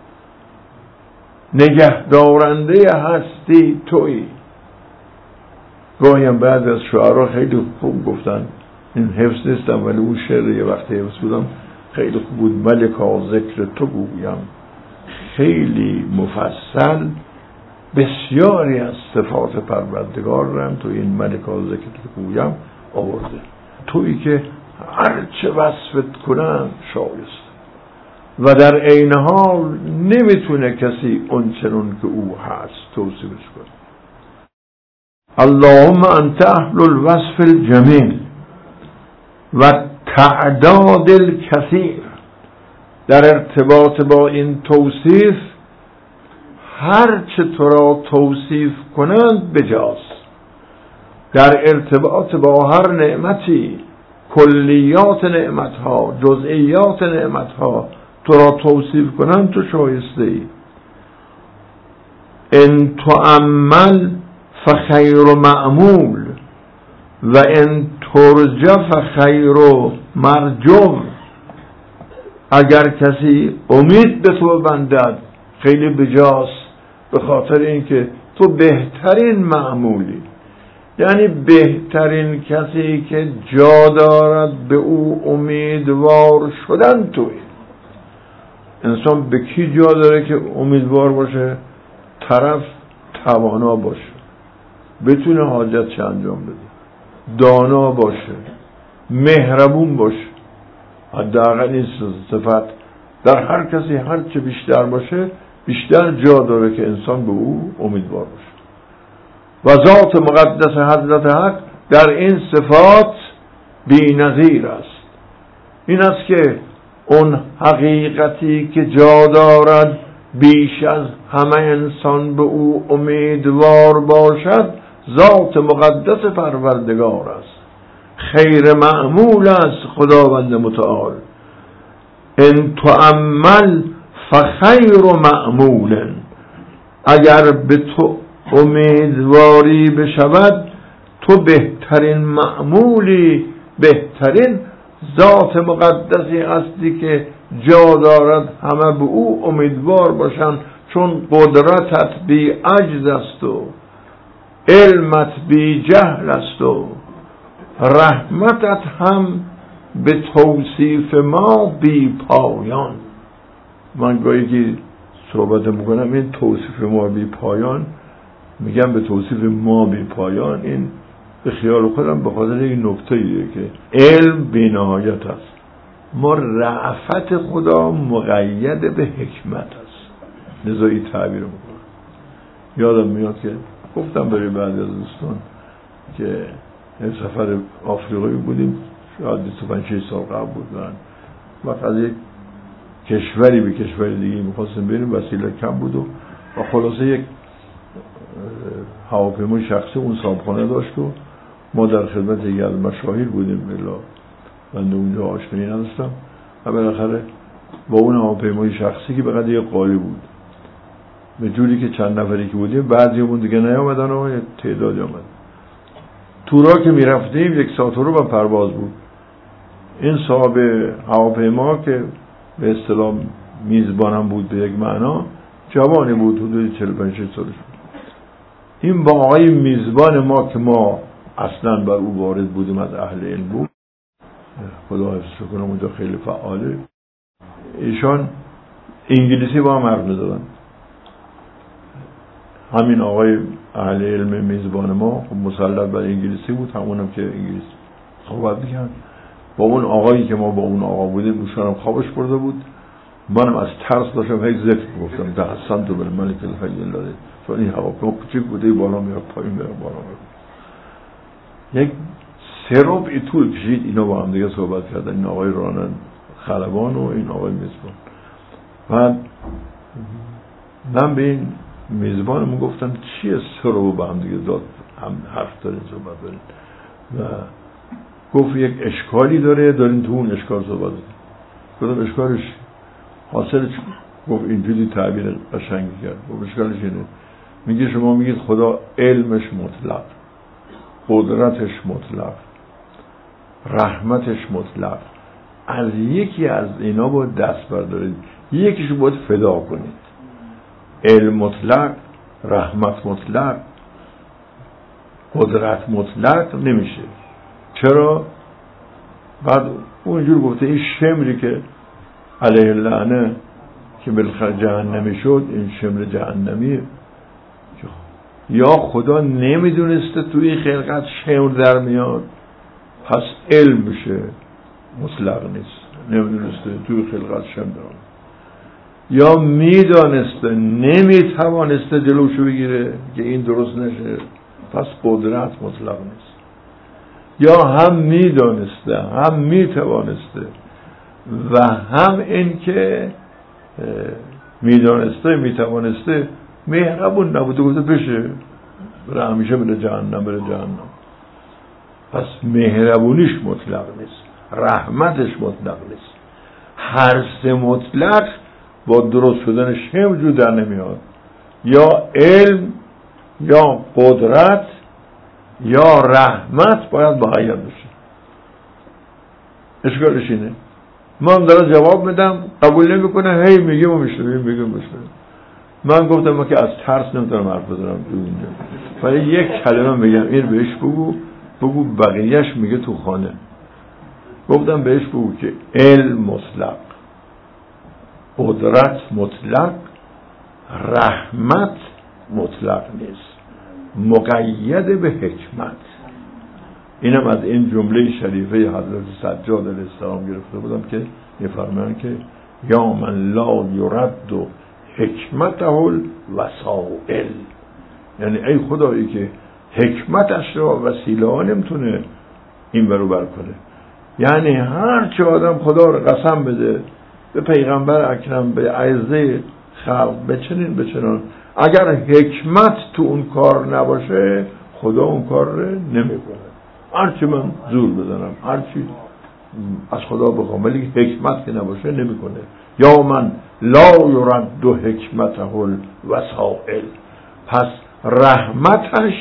نگهدارنده هستی تویی. گاهی هم بعد از شعرها خیلی خوب گفتن، این حفظ نیستم ولی اون شعر یه وقت حفظ بودم خیلی خوب بود: ملکا ذکر تو گویم خیلی مفصل، بسیاری از صفات پروردگار رو هم تو این ملکا ذکر تو گویم آورده. تویی که هر چه وصفت کنن شایست و در عین حال نمیتونه کسی اون چنون که او هست توصیفش کنه. اللهم انت اهل الوصف الجمیل و تعداد الکثیر. در ارتباط با این توصیف هر چه تو را توصیف کنند بجاست. در ارتباط با هر نعمتی، کلیات نعمتها، جزئیات نعمتها تو را توصیف کنند تو شایسته ای. ان تؤمل فخیر معمول و ان ترجى فخیر مرجوم. اگر کسی امید به تو بندد خیلی بجاست، به خاطر اینکه تو بهترین معمولی، یعنی بهترین کسی که جا دارد به او امیدوار شدن توی. انسان به کی جا داره که امیدوار باشه؟ طرف توانا باشه، بتونه حاجتش انجام بده، دانا باشه، مهربون باشه. حداقل این صفت در هر کسی هر چه بیشتر باشه بیشتر جا داره که انسان به او امیدوار باشه. و ذات مقدس حضرت حق در این صفات بی‌نظیر است. این است که اون حقیقتی که جا دارد بیش از همه انسان به او امیدوار باشد ذات مقدس پروردگار است. خیر معمول است خداوند متعال. ان تؤمل فخیر معمول. اگر به تو امیدواری بشود تو بهترین معمولی، بهترین ذات مقدسی هستی که جا دارد همه به او امیدوار باشند، چون قدرتت بی عجز است و علمت بی جهل است و رحمتت هم به توصیف ما بی پایان. من گاهی که صحبت میکنم این توصیف ما بی پایان میگم به توصیف ما بی پایان، این به خیال خودم به خاطر این نکته ایه که علم بی نهایت است. ما رأفت خدا مقید به حکمت است، لذا این تعبیر میکنم. یادم میاد که گفتم برای بعضی از دوستان که این سفر آفریقایی بودیم، شاید بیست و پنج شش سال قبل بود، وقت از یک کشوری به کشور دیگه میخواستیم بریم، وسیله کم بود و خلاصه یک هواپیمای شخصی اون صاحبخانه داشت و ما در خدمت یکی از مشاهیر بودیم. بلا من اونجا آشنایی نداشتم و بالاخره با اون هواپیمای شخصی که بقدر یک قالی بود، به جوری که چند نفری که بودیم بعضیمون دیگه نیامدن و یه تعدادی آمد. تو راه که میرفتیم یک ساعت رو با پرواز بود. این صاحب هواپیما که به اصطلاح میزبانم بود به یک معنا، جوانی بود، حدود چهل و پنج سالش بود. این با آقای میزبان ما که ما اصلا بر او وارد بودیم از اهل علم بود، خدا حفظش کنه اونجا خیلی فعاله، ایشان انگلیسی با هم حرف می‌زدن. همین آقای اهل علم میزبان ما خب مسلط بر انگلیسی بود، همونم که انگلیسی صحبت می‌کرد. با اون آقایی که ما با اون آقا بودیم اوشانم خوابش برده بود، منم از ترس داشتم هیچ ذکر گفتم ده حسن تو بله ملک الحی الله، چون این هواپیما کوچیک بوده، بالا میاد پایین میاد بالا میاد. یک سه ربع طول کشید اینا با هم دیگه صحبت کردن، این آقای رانن خلبان و این آقای میزبان. بعد من به این میزبانم گفتم چیه سه ربع با هم دیگه داد هم حرف دارین صحبت دارین؟ و گفت یک اشکالی داره، دارین تو اون اشکال صحبت دارین. گفتم اشکالش حاصلش؟ گفت اینجوری تعبیر قشنگی کرد. گفت اشکالش اینه، میگه شما میگید خدا علمش مطلق، قدرتش مطلق، رحمتش مطلق، از یکی از اینا باید دست بردارید، یکیشو باید فدا کنید. علم مطلق، رحمت مطلق، قدرت مطلق نمیشه. چرا؟ بعد اونجور گفته این شمری که علیه اللعنه که بالاخره جهنمی شد، این شمر جهنمیه. یا خدا نمیدونسته توی این خلقت شمر در میاد، پس علم بشه مطلق نیست، نمیدونسته توی خلقت شمر در میاد. یا میدانسته نمیتوانسته جلوشو بگیره که این درست نشه، پس قدرت مطلق نیست. یا هم میدانسته هم میتوانسته و هم این که میدانسته میتوانسته مهربون نبوده، گفته بشه برای همیشه بره جهنم بره جهنم، پس مهربونیش مطلق نیست، رحمتش مطلق نیست. هر سه مطلق با درست شدن شمر جو در نمیاد. یا علم یا قدرت یا رحمت باید مقید بشه. اشکالش اینه من دارم جواب میدم قبول نمیکنه، هی میگیم و میشنویم میگیم میشنویم. من گفتم من که از ترس نمیتونم حرف بزنم تو اینجا، ولی یک کلمه بگم این بهش بگو بگو بقیهش میگه تو خانه. گفتم بهش بگو که علم مطلق، قدرت مطلق، رحمت مطلق نیست، مقید به حکمت. اینم از این جمله شریفه حضرت سجاد علیه السلام گرفته بودم که میفرمایند که یا من لا یرد و حکمته الوسائل، یعنی ای خدایی که حکمتش را وسیله ها نمیتونه این برو بر کنه. یعنی هر چه آدم خدا رو قسم بده به پیغمبر اکرم، به اعزه خلق، به چنین به چنان، اگر حکمت تو اون کار نباشه خدا اون کار رو نمیکنه. هرچی من زور بزنم، هرچی از خدا بخوام، ولی حکمت که نباشه نمیکنه. یا من لا یرد حکمته الوسائل، پس رحمتش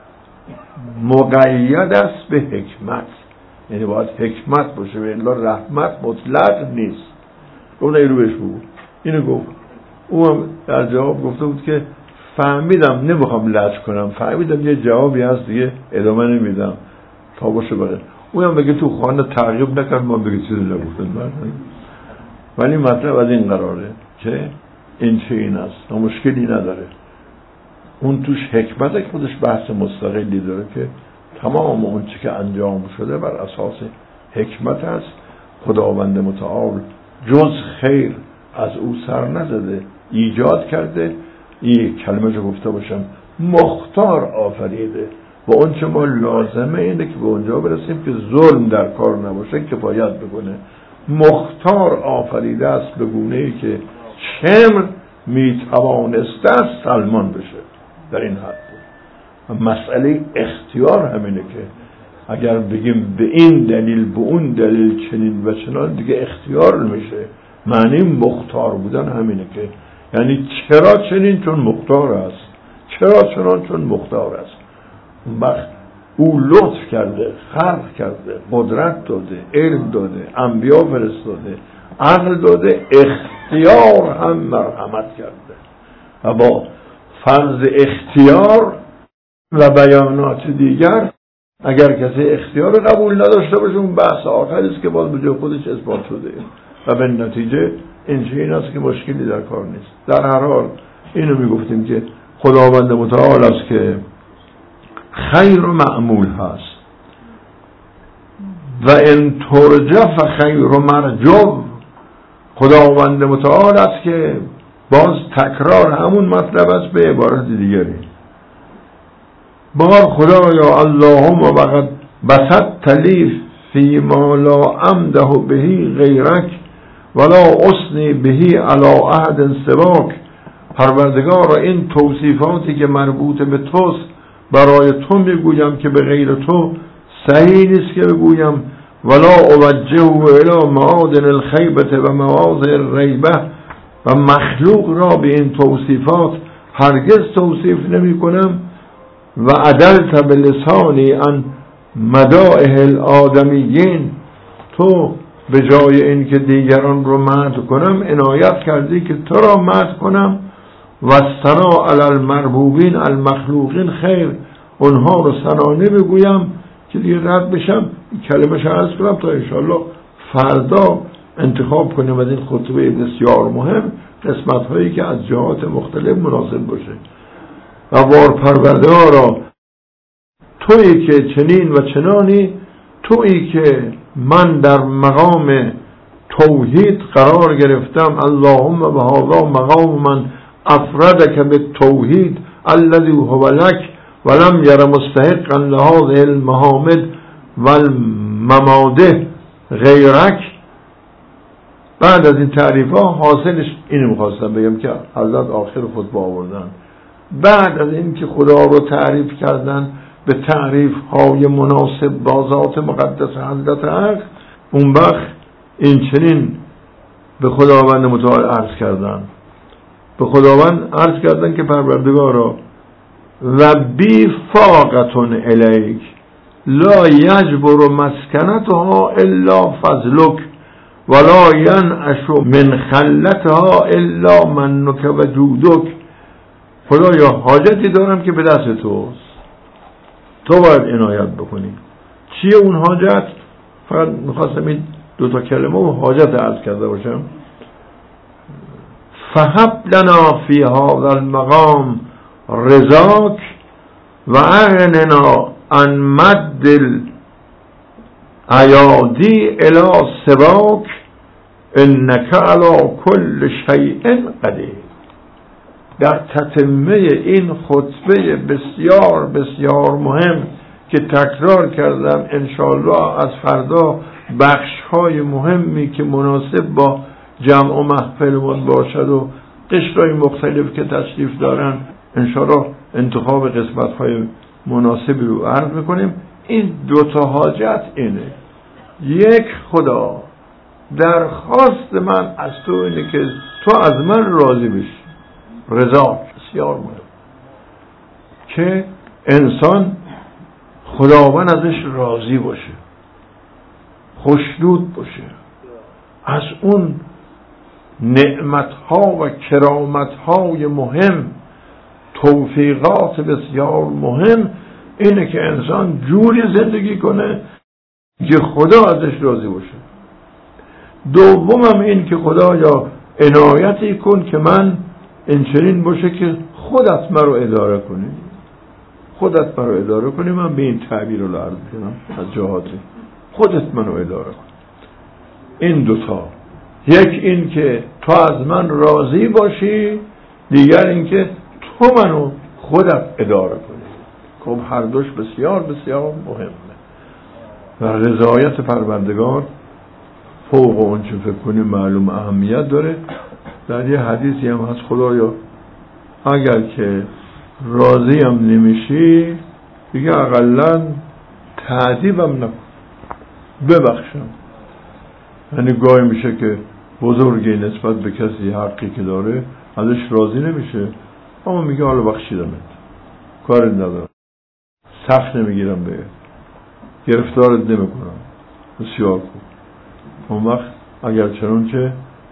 مقید است به حکمت، یعنی باید حکمت باشه، و الا رحمت مطلق نیست. اون رو بهش بگو. اینو گفت. اون در جواب گفته بود که فهمیدم، نمیخوام لج کنم، فهمیدم یه جوابی هست دیگه ادامه نمیدم تا باشه بره. اونم بگه تو خانه تعقیب نکرد، ما بگه چیزی نگفتن. ولی مطلب از این قراره که این چه این است، مشکلی نداره. اون توش حکمت خودش بحث مستقلی داره که تمام اون چی که انجام شده بر اساس حکمت است. خداوند متعال جز خیر از او سر نزده، ایجاد کرده. این کلمه رو گفته باشم، مختار آفریده و اون چه ما لازمه اینه که به اونجا برسیم که ظلم در کار نباشه، کفایت بکنه. مختار آفریده است به گونه‌ای که شمر میتوانسته است سلمان بشه. در این حد بود. مسئله اختیار همینه که اگر بگیم به این دلیل به اون دلیل چنین و چنان، دیگه اختیار نمیشه. معنی مختار بودن همینه که یعنی چرا چنین؟ چون مختار است. چرا چنان؟ چون مختار است. اون وقت او لطف کرده، خلق کرده، قدرت داده، علم داده، انبیا فرستاده، عقل داده، اختیار هم مرحمت کرده. و با فرض اختیار و بیانات دیگر اگر کسی اختیار قبول نداشته باشه، اون بحث آخری است که باز به جای خودش اثبات شده و به نتیجه این چه این است که مشکلی در کار نیست. در هر حال اینو میگفتیم که خداوند متعال است که خیر و معمول هست و ان ترجف خیر و مرجو. خداوند متعال است که باز تکرار همون مطلب است به عبارت دیگری. بار خدایا اللهم وقد بسطت لی فی ما لا امده بهی غیرک ولا اثنی بهی علی احد سواک. پروردگار، این توصیفاتی که مربوط به توست برای تو میگویم که به غیر تو صحیح نیست که بگویم. ولا اوجه الی معادن الخیبه و مواضع الریبه، و مخلوق را به این توصیفات هرگز توصیف نمی کنم. و عدلت به لسانی ان مدائح الآدمیین، تو به جای این که دیگران رو مدح کنم عنایت کردی که تو را مدح کنم. و ثنا علی المربوبین المخلوقین خیر، اونها رو ثنا نمیگویم که دیگه رد بشم. این کلمه شو عرض کنم تا انشاءالله فردا انتخاب کنیم از این خطبه بسیار مهم قسمت هایی که از جهات مختلف مناسب باشه. و وار پروردگارا، تویی که چنین و چنانی، تویی که من در مقام توحید قرار گرفتم. اللهم بهذا مقام من افردک بالتوحید الذی هو لک ولم یر مستحقا لهذه المحامد والمماده غیرک. بعد از این تعریف ها حاصلش اینو میخواستم بگم که حضرت آخر خطبه آوردن. بعد از این که خدا رو تعریف کردن به تعریف های مناسب با ذات مقدس حضرت حق، اون وقت این چنین به خداوند متعال عرض کردن به خداوند عرض کردن که پروردگارا، و بی فاقتون الیک لا یجبر مسکنتها الا فضلک ولا ینعش من خلتها الا منک و جودک. خدایا حاجتی دارم که به دست توست، تو باید عنایت بکنی. چیه اون حاجت؟ فقط میخواستم این دوتا کلمه و حاجت عرض کرده باشم. فهب لنا فی هذا المقام رضاک و اغننا عن مد الایادی الی سواک انک علی کل شیء قدیر. در تتمه این خطبه بسیار بسیار مهم که تکرار کردم، انشاءالله از فردا بخش‌های مهمی که مناسب با جمع و محفلمون باشد و قشرهای مختلف که تشریف دارن انشاءالله انتخاب قسمت‌های مناسبی رو عرض میکنیم. این دوتا حاجت اینه: یک، خدا درخواست من از تو اینه که تو از من راضی بشی. رضا بسیار مهم، که انسان خداوند ازش راضی باشه، خوشنود باشه، از اون نعمتها و کرامتهای مهم، توفیقات بسیار مهم اینه که انسان جوری زندگی کنه که خدا ازش راضی باشه. دومم این که خدایا عنایتی کن که من این چنین باشه که خودت مرا اداره کنی، خودت مرا اداره کنی. من به این تعبیر رو عرض کنم از جهاتی، خودت منو اداره کن. این دوتا، یک این که تو از من راضی باشی، دیگر این که تو منو خودت اداره کنی. خب هر دوش بسیار بسیار مهمه و رضایت پروردگار فوق اون چه فکر کنی معلوم اهمیت داره. در یه حدیثی هم هست: خدایا اگر که راضی هم نمیشی دیگه اقلن تعذیبم نکن، ببخشم. یعنی گاهی میشه که بزرگی نسبت به کسی حقی که داره ازش راضی نمیشه، اما میگه حالا بخشیدمت، کاری ندارم، سخت نمیگیرم به گرفتارت نمیکنم، بسیار خوب. اون وقت اگر چنون که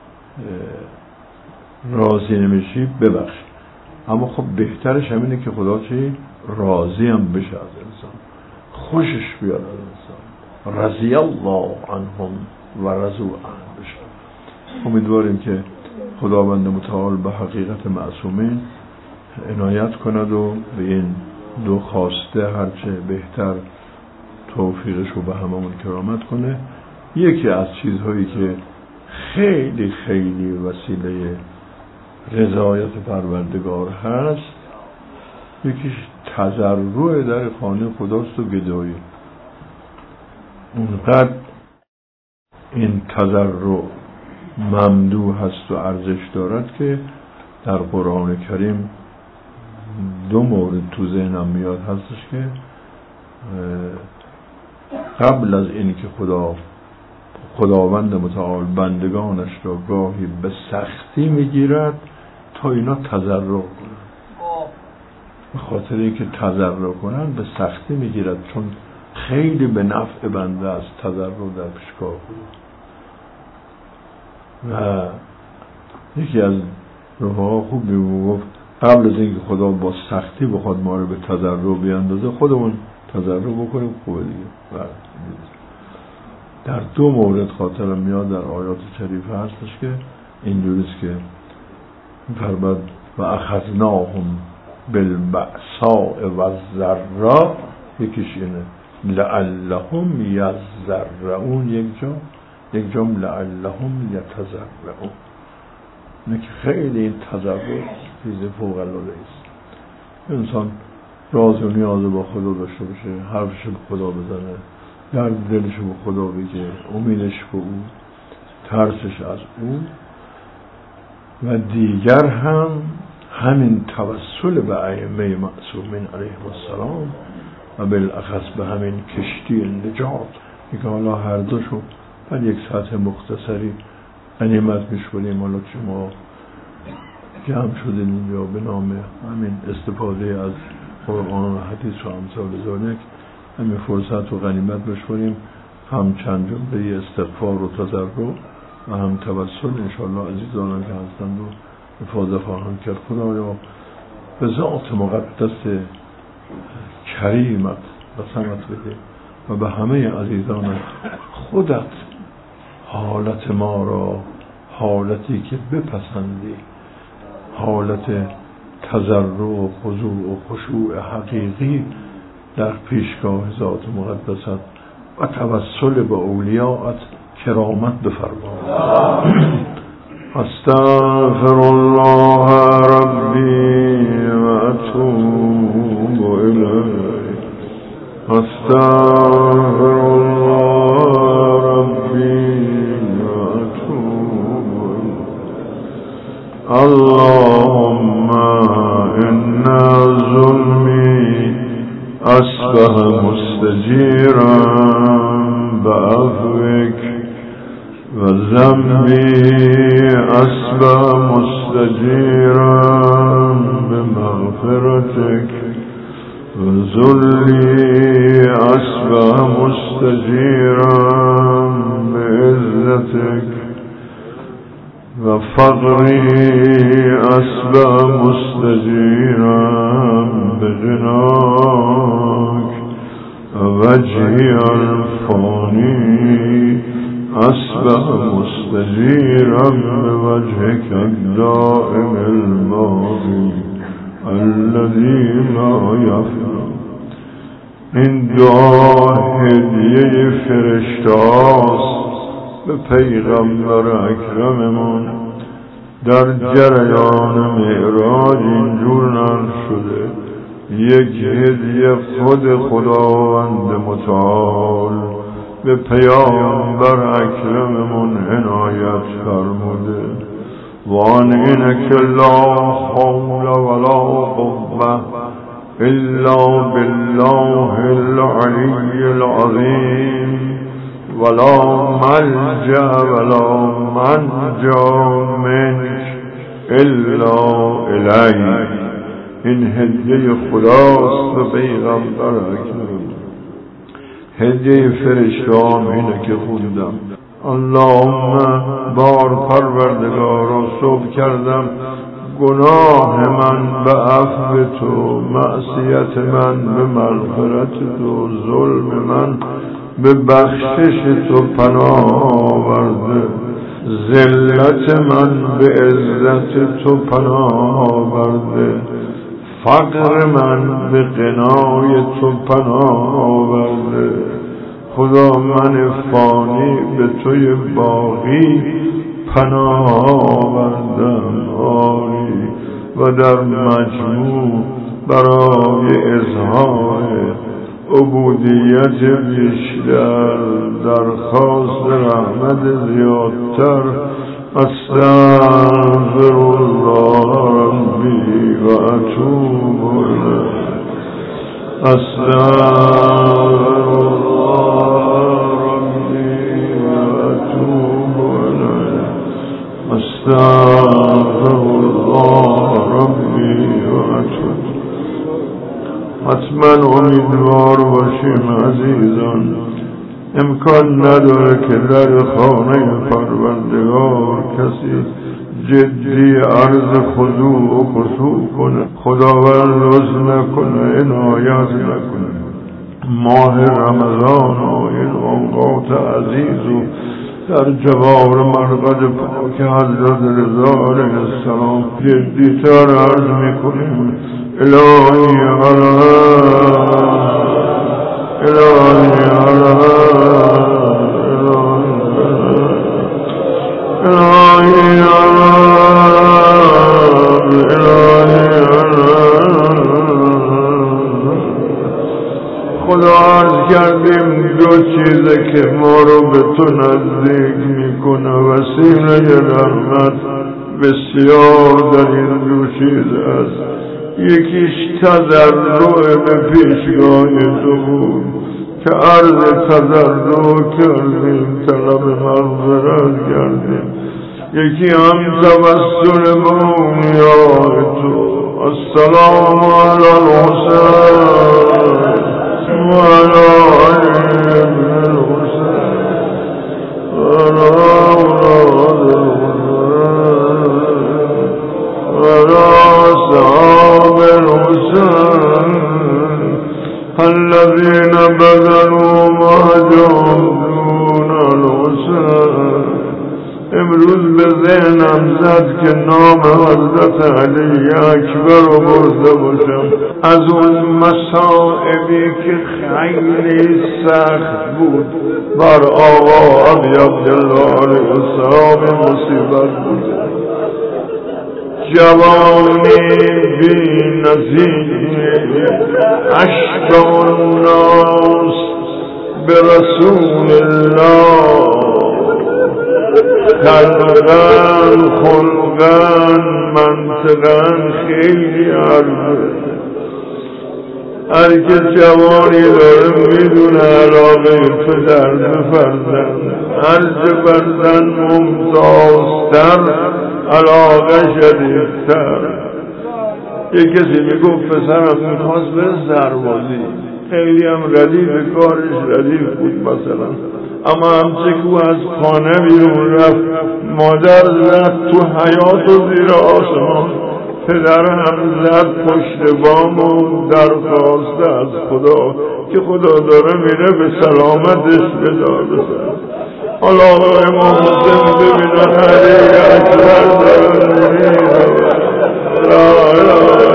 راضی نمیشی ببخش. اما خب بهترش همینه که خدا چی؟ راضی هم بشه از انسان، خوشش بیاد از انسان، رضی الله عنهم و رضوا عنه بشه. امیدواریم که خداوند متعال به حقیقت معصومین عنایت کند و به این دو خواسته هرچه بهتر توفیقش رو به هممون کرامت کنه. یکی از چیزهایی که خیلی خیلی وسیله رضایت پروردگار هست، یکیش تضرع در خانه خداست و گدایی. اونقدر این تضرع ممدوح هست و ارزش دارد که در قرآن کریم دو مورد تو ذهنم میاد هستش که قبل از این که خدا خداوند متعال بندگانش را گاهی به سختی میگیرد تا اینا تضرع کنن. به خاطر اینکه تضرع کنن به سختی میگیرد، چون خیلی به نفع بنده است تضرع در پیشگاه خدا. و یکی از رفقا خوب میگفت قبل از اینکه خدا با سختی بخواد ما رو به تضرع بیاندازه خودمون تضرع بکنیم خوبه دیگه. در دو مورد خاطرم میاد در آیات شریفه هستش که اینجوریست که فرمود و اخذناهم بالبأساء و الضراء، یکیش اینه لعلهم یضرعون، یک جا یک جا لعلهم یتضرعون. اینه که خیلی این تضرع چیز فوق العاده است. انسان راز و نیاز با خدا داشته باشه، حرفش به خدا بزنه، در دلش به خدا بگه، امیدش به او، ترسش از او، و دیگر هم همین توسل به ائمه معصومین علیهم السلام و بالاخص به همین کشتی نجات که حالا هر دوشو در یک سطح مختصری غنیمت میشونیم. حالا شما جمع شدین اینجا به نام همین استفاده از قرآن و حدیث و امثال ذالک، همین فرصت و غنیمت بشوریم، هم چند جمله استغفار و تضرع و هم توسل انشاءالله عزیزانم که هستند و افاده خواهم کرد. خدایا به ذات مقدس کریمت بسمت بده و به همه عزیزانت خودت حالت ما را حالتی که بپسندی، حالت تضرع و خضوع و خشوع حقیقی در پیشگاه ذات مقدست و توسل به اولیاءت کرامت بفرما. استغفر الله ربی و اتوب الیه. استغفر الله ربی و اتوب الیه. اللهم ان ظلمی اصبح مستجیرا بعفوک و ذنبی اصبح مستجیرا بمغفرتک و ذلی اصبح مستجیرا بعزتک و فقری اصبح مستجیرا بغناک و وجهی الفانی اصبح مستجیرا بوجهک الدائم الباقی الذی لا یفنی. این دعا هدیه فرشته‌هاست به پیغمبر اکرممون در جریان معراج اینجور نقل شده. یک هدیه خود خداوند متعال به پیامبر اکرممون عنایت فرموده. وان اینک لا حول ولا قوة الا بالله العلی العظیم ولا ملجأ ولا منجا منک الا الیک. این هدیه خداست به پیغمبر اکرم. هدیه فرشته‌ام اینه که خوندم. اللهم بار پروردگارا صبح کردم گناه من به عفو تو، معصیت من به مغفرت تو، ظلم من به بخشش تو پناه آورده، ذلت من به عزت تو پناه آورده، فقر من به غنای تو پناه آورده. خدا من فانی به توی باقی پناه آوردم آری و در مجموع برای اظهار عبودیت بیشتر، درخواست رحمت زیادتر، استغفر الله ربی و اتوب الیه. استغفر الله ربی و اتوب الیه. استغفر الله ربی و اتوب. حتما امیدوار باشیم عزیزان، امکان نداره که در خانه پروردگار کسی جدی عرض خضوع و خشوع کنه. خداوند لطف نکنه، عنایت نکنه. ماه رمضان و این اوقات عزیز و در جوار مرقد پاک حضرت رضا علیه السلام جدی تر عرض میکنیم. الهی علیه الهی علیه الهی خدا عرض کردیم دو چیزه که ما رو به تو نزدیک میکنه، وسیله رحمت بسیار در این دو چیز است. یکیش تضرع به پیشگاه تو بود که عرض تضرع کردیم، طلب مغفرت کردیم. یکی هم توسل به اولیاء تو. السلام علی الحسین و علی علی بن الحسین و علی اولاد الحسین و علی اصحاب بزنوا مهجم دون الحسن. امروز به ذهنم زد که نام حضرت علی اکبر رو برده باشم. از اون مصائبی که خیلی سخت بود بر آقا ابی عبدالله علیه السلام مصیبت بود. جوانی بی نظیر عشق الناس به رسول الله، خلقن خلقن منطقن خیلی عربه. هر که جوانی داره میدونه علاقه پدر به فرزند، هر چه فرزند ممتازتر علاقه شدیدتر. یک کسی میگفت پسرم میخواست به سربازی، خیلی هم ردیف کارش ردیف بود مثلا، اما همچه که از خانه بیرون رفت مادر زد تو حیات و زیر آسمان، پدر هم زد پشت بام و درخواست از خدا که خدا داره میره به سلامتش بدار بسن. حالا آقا امام حسین ببینن علی اکبر داره میره. لا لا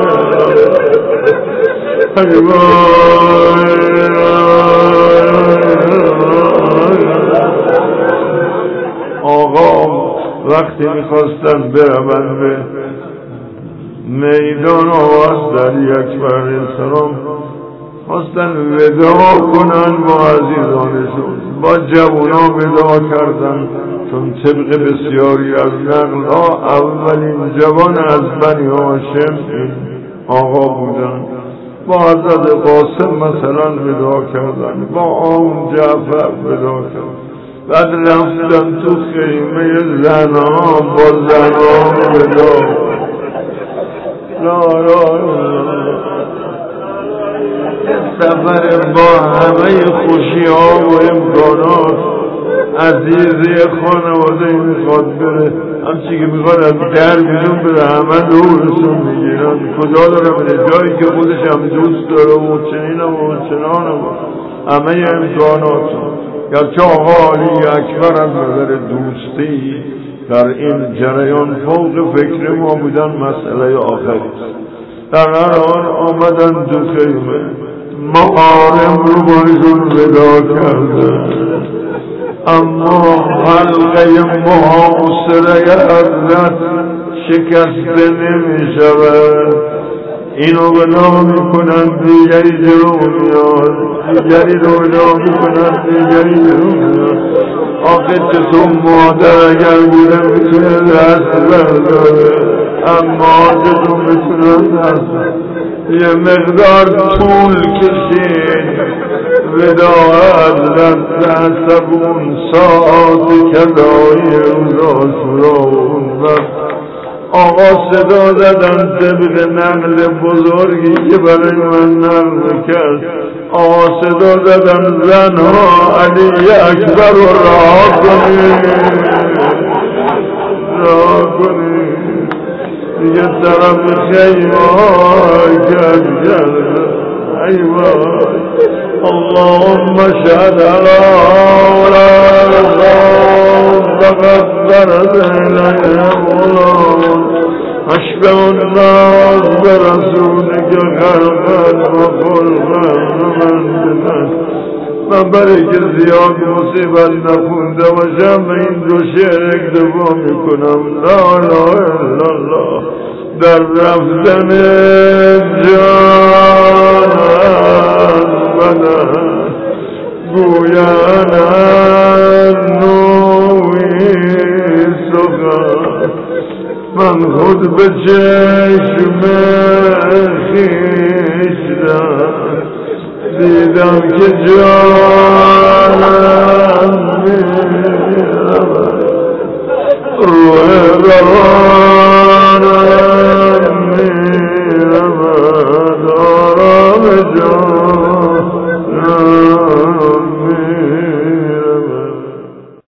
آقا وقتی میخواستن برون به میدان آواز در اکبر علیه السلام، خواستن وداع کنن با عزیزانشون، با جوونا وداع کردن، چون طبق بسیاری از نقل‌ها اولین جوان از بنی هاشم این آقا بودن. با حضرت قاسم مثلا وداع کردن، با آن جعفر وداع کردن. بعد رفتن تو خیمه زنها با زنها وداع. لا لا لا سفر با همه خوشی ها و امکانات، عزیزی خانواده میخواد بره، همچی که میخواد از در بیرون بره همه دورشون میگیرن. کجا داره بره؟ جایی که خودش هم دوست داره و چنین و چنان و همه امکانات. گرچه آقا علی اکبر از نظر دوستی در این جریان فوق فکر ما بودن مسئله آخری. در هر حال آمدن دو خیمه، محارم رو بایشون ودا کردن، اما حلقه محاصره حضرت شکسته نمی شود. اینو بنا می کنن دیگری جلو میاد، دیگری رو بنا می کنن دیگری جلو میاد. آخه چطور مادر اگر بوده میتونه دست برداره، اما چطور میتونه دست یه مقدار طول کشید وداعت لذت سبون ساعت کلای روزا شرون وقت. آقا صدا زدن طبق نقل بزرگی که برای من نقل کرد. آقا صدا زدن زنها علی اکبر رو رها کنید، رها کنید دیگه طرف خیمه های کرد کرد. ای وای اللهم شهد علی اولاد فقط برد الیهم غلام اشبه الناس برسولک خلقا و خلقا من بمن. من برای که زیاد مصیبت نخونده باشم به این دو شعر اکتفا میکنم. لا اله الا الله در رفتن جان از بدن گویان نوی سخن. من خود به چشم خویشتن دیدم که جانم میرود، روح روان